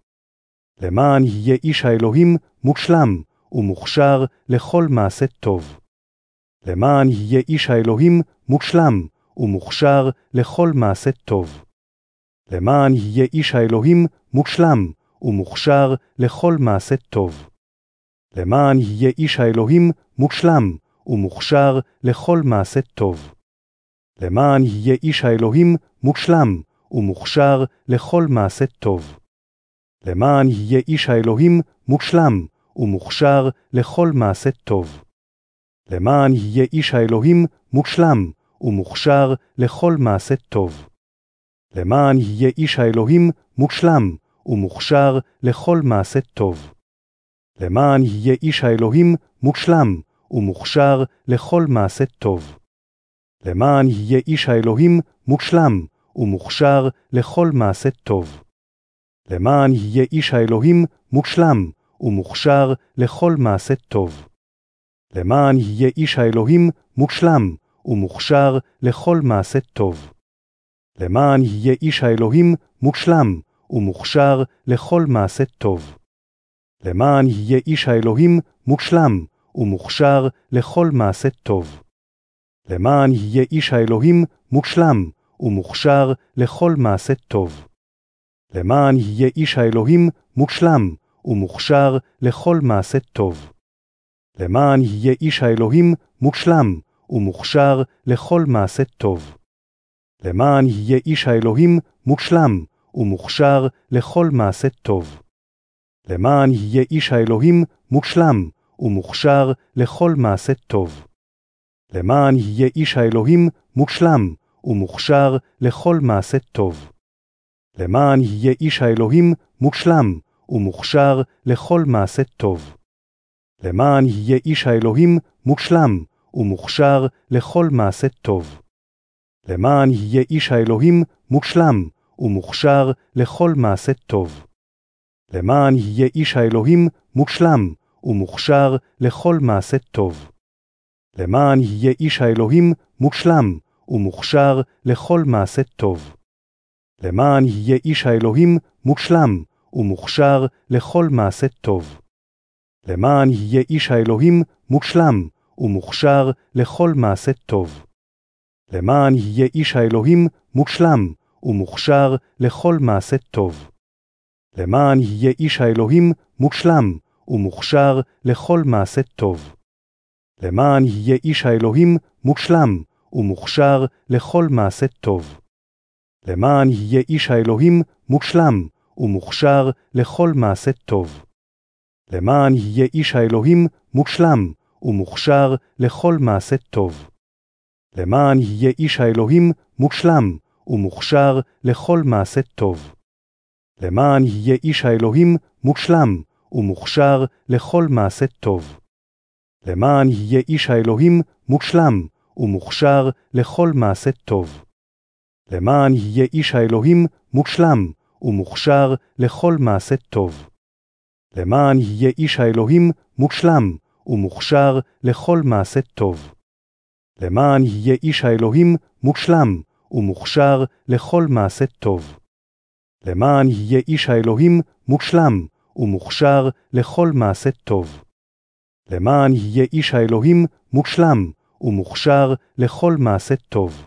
למען יהיה איש האלוהים מושלם ומוכשר לכל מעשה טוב. למען יהיה איש האלוהים מושלם ומוכשר לכל מעשה טוב. למען יהיה איש האלוהים מושלם ומוכשר לכל מעשה טוב. למען יהיה איש האלוהים מושלם ומוכשר לכל מעשה טוב. למען יהיה איש האלוהים מושלם ומוכשר לכל מעשה טוב. למען יהיה איש האלוהים מושלם ומוכשר לכל מעשה טוב. למען יהיה איש האלוהים מושלם ומוכשר לכל מעשה טוב. למען יהיה איש האלוהים מושלם ומוכשר לכל מעשה טוב. למען יהיה איש האלוהים מושלם ומוכשר לכל מעשה טוב. למען יהיה איש האלוהים מושלם ומוכשר לכל מעשה טוב. למען יהיה איש האלוהים מושלם ומוכשר לכל מעשה טוב. למען יהיה איש האלוהים מושלם ומוכשר לכל מעשה טוב. למען יהיה איש האלוהים מושלם ומוכשר לכל מעשה טוב. למען יהיה איש האלוהים מושלם ומוכשר לכל מעשה טוב. למען יהיה איש האלוהים מושלם ומוכשר לכל מעשה טוב. למען יהיה איש האלוהים מושלם ומוכשר לכל מעשה טוב. למען יהיה איש האלוהים מושלם ומוכשר לכל מעשה טוב. למען יהיה איש האלוהים מושלם ומוכשר לכל מעשה טוב. למען יהיה איש האלוהים מושלם ומוכשר לכל מעשה טוב. למען יהיה איש האלוהים מושלם ומוכשר לכל מעשה טוב. למען יהיה איש האלוהים מושלם ומוכשר לכל מעשה טוב. למען יהיה איש האלוהים מושלם ומוכשר לכל מעשה טוב. למען יהיה איש האלוהים מושלם ומוכשר לכל מעשה טוב. למען יהיה איש האלוהים מושלם ומוכשר לכל מעשה טוב. למען יהיה איש האלוהים מושלם ומוכשר לכל מעשה טוב. למען יהיה איש האלוהים מושלם ומוכשר לכל מעשה טוב. למען יהיה איש האלוהים מושלם ומוכשר לכל מעשה טוב. למען יהיה איש האלוהים מושלם ומוכשר לכל מעשה טוב. למען יהיה איש האלוהים מושלם ומוכשר לכל מעשה טוב. למען יהיה איש האלוהים מושלם ומוכשר לכל מעשה טוב. למען יהיה איש האלוהים מושלם ומוכשר לכל מעשה טוב. למען יהיה איש האלוהים מושלם ומוכשר לכל מעשה טוב. למען יהיה איש האלוהים מושלם ומוכשר לכל מעשה טוב. למען יהיה איש האלוהים מושלם ומוכשר לכל מעשה טוב. למען יהיה איש האלוהים מושלם ומוכשר לכל מעשה טוב. למען יהיה איש האלוהים מושלם ומוכשר לכל מעשה טוב. למען יהיה איש האלוהים מושלם ומוכשר לכל מעשה טוב. למען יהיה איש האלוהים מושלם ומוכשר לכל מעשה טוב. למען יהיה איש האלוהים מושלם ומוכשר לכל מעשה טוב. למען יהיה איש האלוהים מושלם ומוכשר לכל מעשה טוב.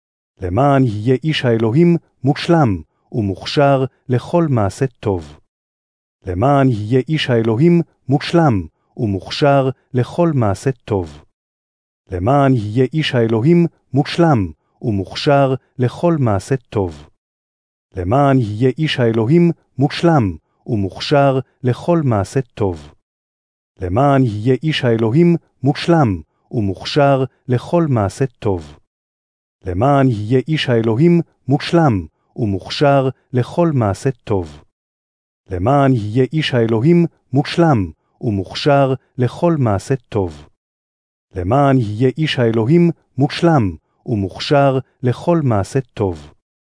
למען יהיה איש האלוהים מושלם ומוכשר לכל מעשה טוב. למען יהיה איש האלוהים מושלם ומוכשר לכל מעשה טוב. למען יהיה איש האלוהים מושלם ומוכשר לכל מעשה טוב. למען יהיה איש האלוהים מושלם ומוכשר לכל מעשה טוב. למען יהיה איש האלוהים מושלם ומוכשר לכל מעשה טוב. למען יהיה איש האלוהים מושלם ומוכשר לכל מעשה טוב. למען יהיה איש האלוהים מושלם ומוכשר לכל מעשה טוב. למען יהיה איש האלוהים מושלם ומוכשר לכל מעשה טוב.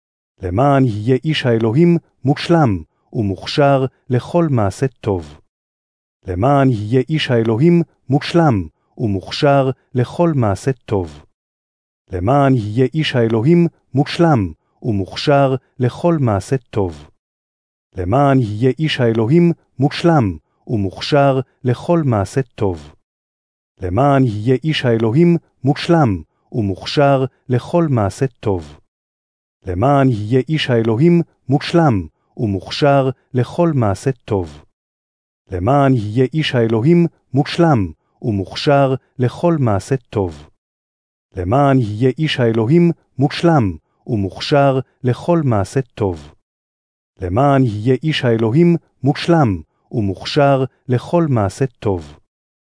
למען יהיה איש האלוהים מושלם ומוכשר לכל מעשה טוב. למען יהיה איש האלוהים מושלם ומוכשר לכל מעשה טוב. למען יהיה איש האלוהים מושלם ומוכשר לכל מעשה טוב. למען יהיה איש האלוהים מושלם ומוכשר לכל מעשה טוב. למען יהיה איש האלוהים מושלם ומוכשר לכל מעשה טוב. למען יהיה איש האלוהים מושלם ומוכשר לכל מעשה טוב. למען יהיה איש האלוהים מושלם ומוכשר לכל מעשה טוב. למען יהיה איש האלוהים מושלם ומוכשר לכל מעשה טוב. למען יהיה איש האלוהים מושלם ומוכשר לכל מעשה טוב.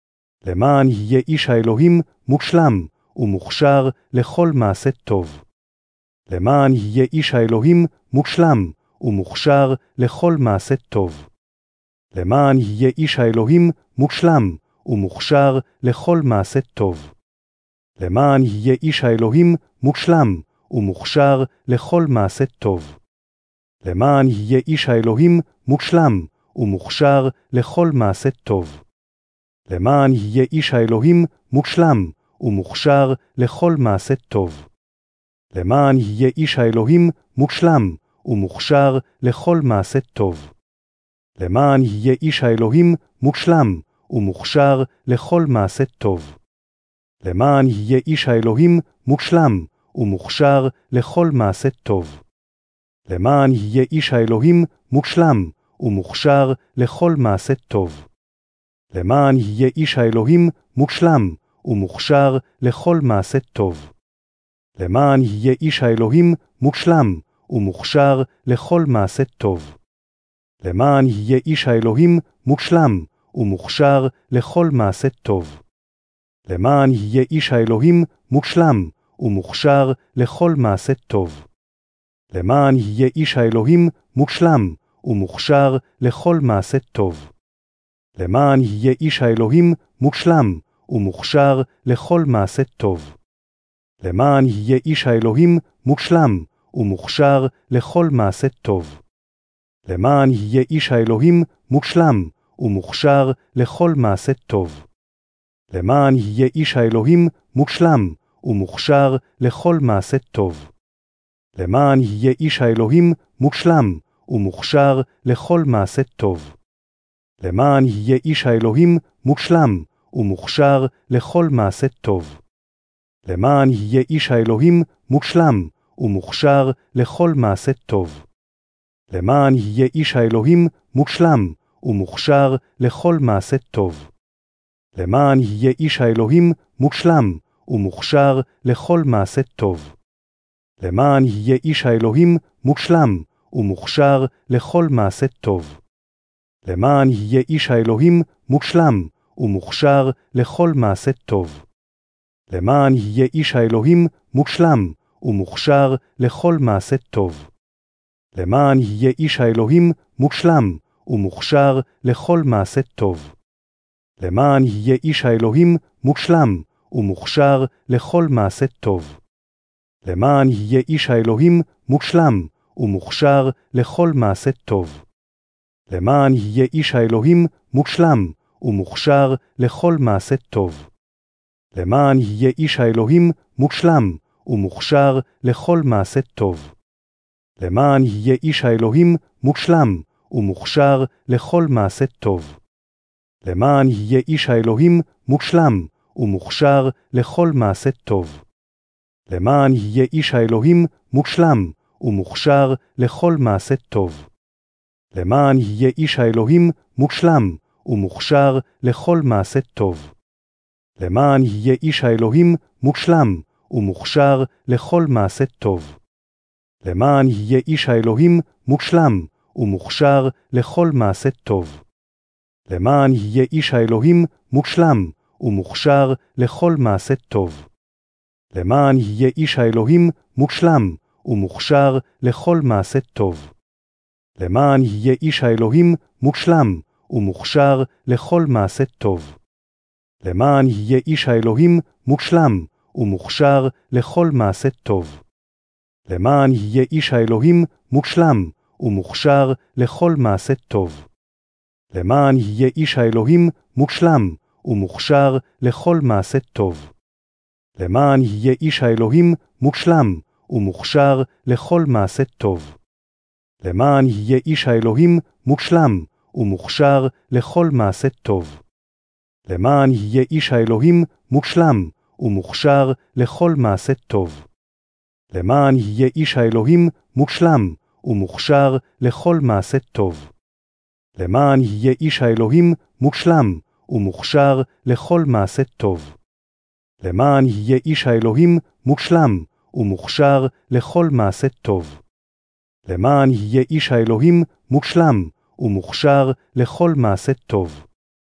למען יהיה איש האלוהים מושלם ומוכשר לכל מעשה טוב. למען יהיה איש האלוהים מושלם ומוכשר לכל מעשה טוב. למען יהיה איש האלוהים מושלם ומוכשר לכל מעשה טוב. למען יהיה איש האלוהים מושלם ומוכשר לכל מעשה טוב. למען יהיה איש האלוהים מושלם ומוכשר לכל מעשה טוב. למען יהיה איש האלוהים מושלם ומוכשר לכל מעשה טוב. למען יהיה איש האלוהים מושלם ומוכשר לכל מעשה טוב. למען יהיה איש האלוהים מושלם ומוכשר לכל מעשה טוב. למען יהיה איש האלוהים מושלם ומוכשר לכל מעשה טוב. למען יהיה איש האלוהים מושלם ומוכשר לכל מעשה טוב. למען יהיה איש האלוהים מושלם ומוכשר לכל מעשה טוב. למען יהיה איש האלוהים מושלם ומוכשר לכל מעשה טוב. למען יהיה איש האלוהים מושלם ומוכשר לכל מעשה טוב. למען יהיה איש האלוהים מושלם ומוכשר לכל מעשה טוב. למען יהיה איש האלוהים מושלם ומוכשר לכל מעשה טוב. למען יהיה איש האלוהים מושלם ומוכשר לכל מעשה טוב. למען יהיה איש האלוהים מושלם ומוכשר לכל מעשה טוב. למען יהיה איש האלוהים מושלם ומוכשר לכל מעשה טוב. למען יהיה איש האלוהים מושלם ומוכשר לכל מעשה טוב. למען יהיה איש האלוהים מושלם ומוכשר לכל מעשה טוב. למען יהיה איש האלוהים מושלם ומוכשר לכל מעשה טוב. למען יהיה איש האלוהים מושלם ומוכשר לכל מעשה טוב. למען יהיה איש האלוהים מושלם ומוכשר לכל מעשה טוב. למען יהיה איש האלוהים מושלם ומוכשר לכל מעשה טוב. למען יהיה איש האלוהים מושלם ומוכשר לכל מעשה טוב. למען יהיה איש האלוהים מושלם ומוכשר לכל מעשה טוב. למען יהיה איש האלוהים מושלם ומוכשר לכל מעשה טוב. למען יהיה איש האלוהים מושלם ומוכשר לכל מעשה טוב. למען יהיה איש האלוהים מושלם ומוכשר לכל מעשה טוב. למען יהיה איש האלוהים מושלם ומוכשר לכל מעשה טוב. למען יהיה איש האלוהים מושלם ומוכשר לכל מעשה טוב. למען יהיה איש האלוהים מושלם ומוכשר לכל מעשה טוב. למען יהיה איש האלוהים מושלם ומוכשר לכל מעשה טוב. למען יהיה איש האלוהים מושלם ומוכשר לכל מעשה טוב. למען יהיה איש האלוהים מושלם ומוכשר לכל מעשה טוב. למען יהיה איש האלוהים מושלם ומוכשר לכל מעשה טוב. למען יהיה איש האלוהים מושלם ומוכשר לכל מעשה טוב. למען יהיה איש האלוהים מושלם ומוכשר לכל מעשה טוב. למען יהיה איש האלוהים מושלם ומוכשר לכל מעשה טוב. למען יהיה איש האלוהים מושלם ומוכשר לכל מעשה טוב. למען יהיה איש האלוהים מושלם ומוכשר לכל מעשה טוב. למען יהיה איש האלוהים מושלם ומוכשר לכל מעשה טוב. למען יהיה איש האלוהים מושלם ומוכשר לכל מעשה טוב. למען יהיה איש האלוהים מושלם ומוכשר לכל מעשה טוב. למען יהיה איש האלוהים מושלם ומוכשר לכל מעשה טוב. למען יהיה איש האלוהים מושלם ומוכשר לכל מעשה טוב. למען יהיה איש האלוהים מושלם ומוכשר לכל מעשה טוב. למען יהיה איש האלוהים מושלם ומוכשר לכל מעשה טוב. למען יהיה איש האלוהים מושלם ומוכשר לכל מעשה טוב. למען יהיה איש האלוהים מושלם ומוכשר לכל מעשה טוב. למען יהיה איש האלוהים מושלם ומוכשר לכל מעשה טוב.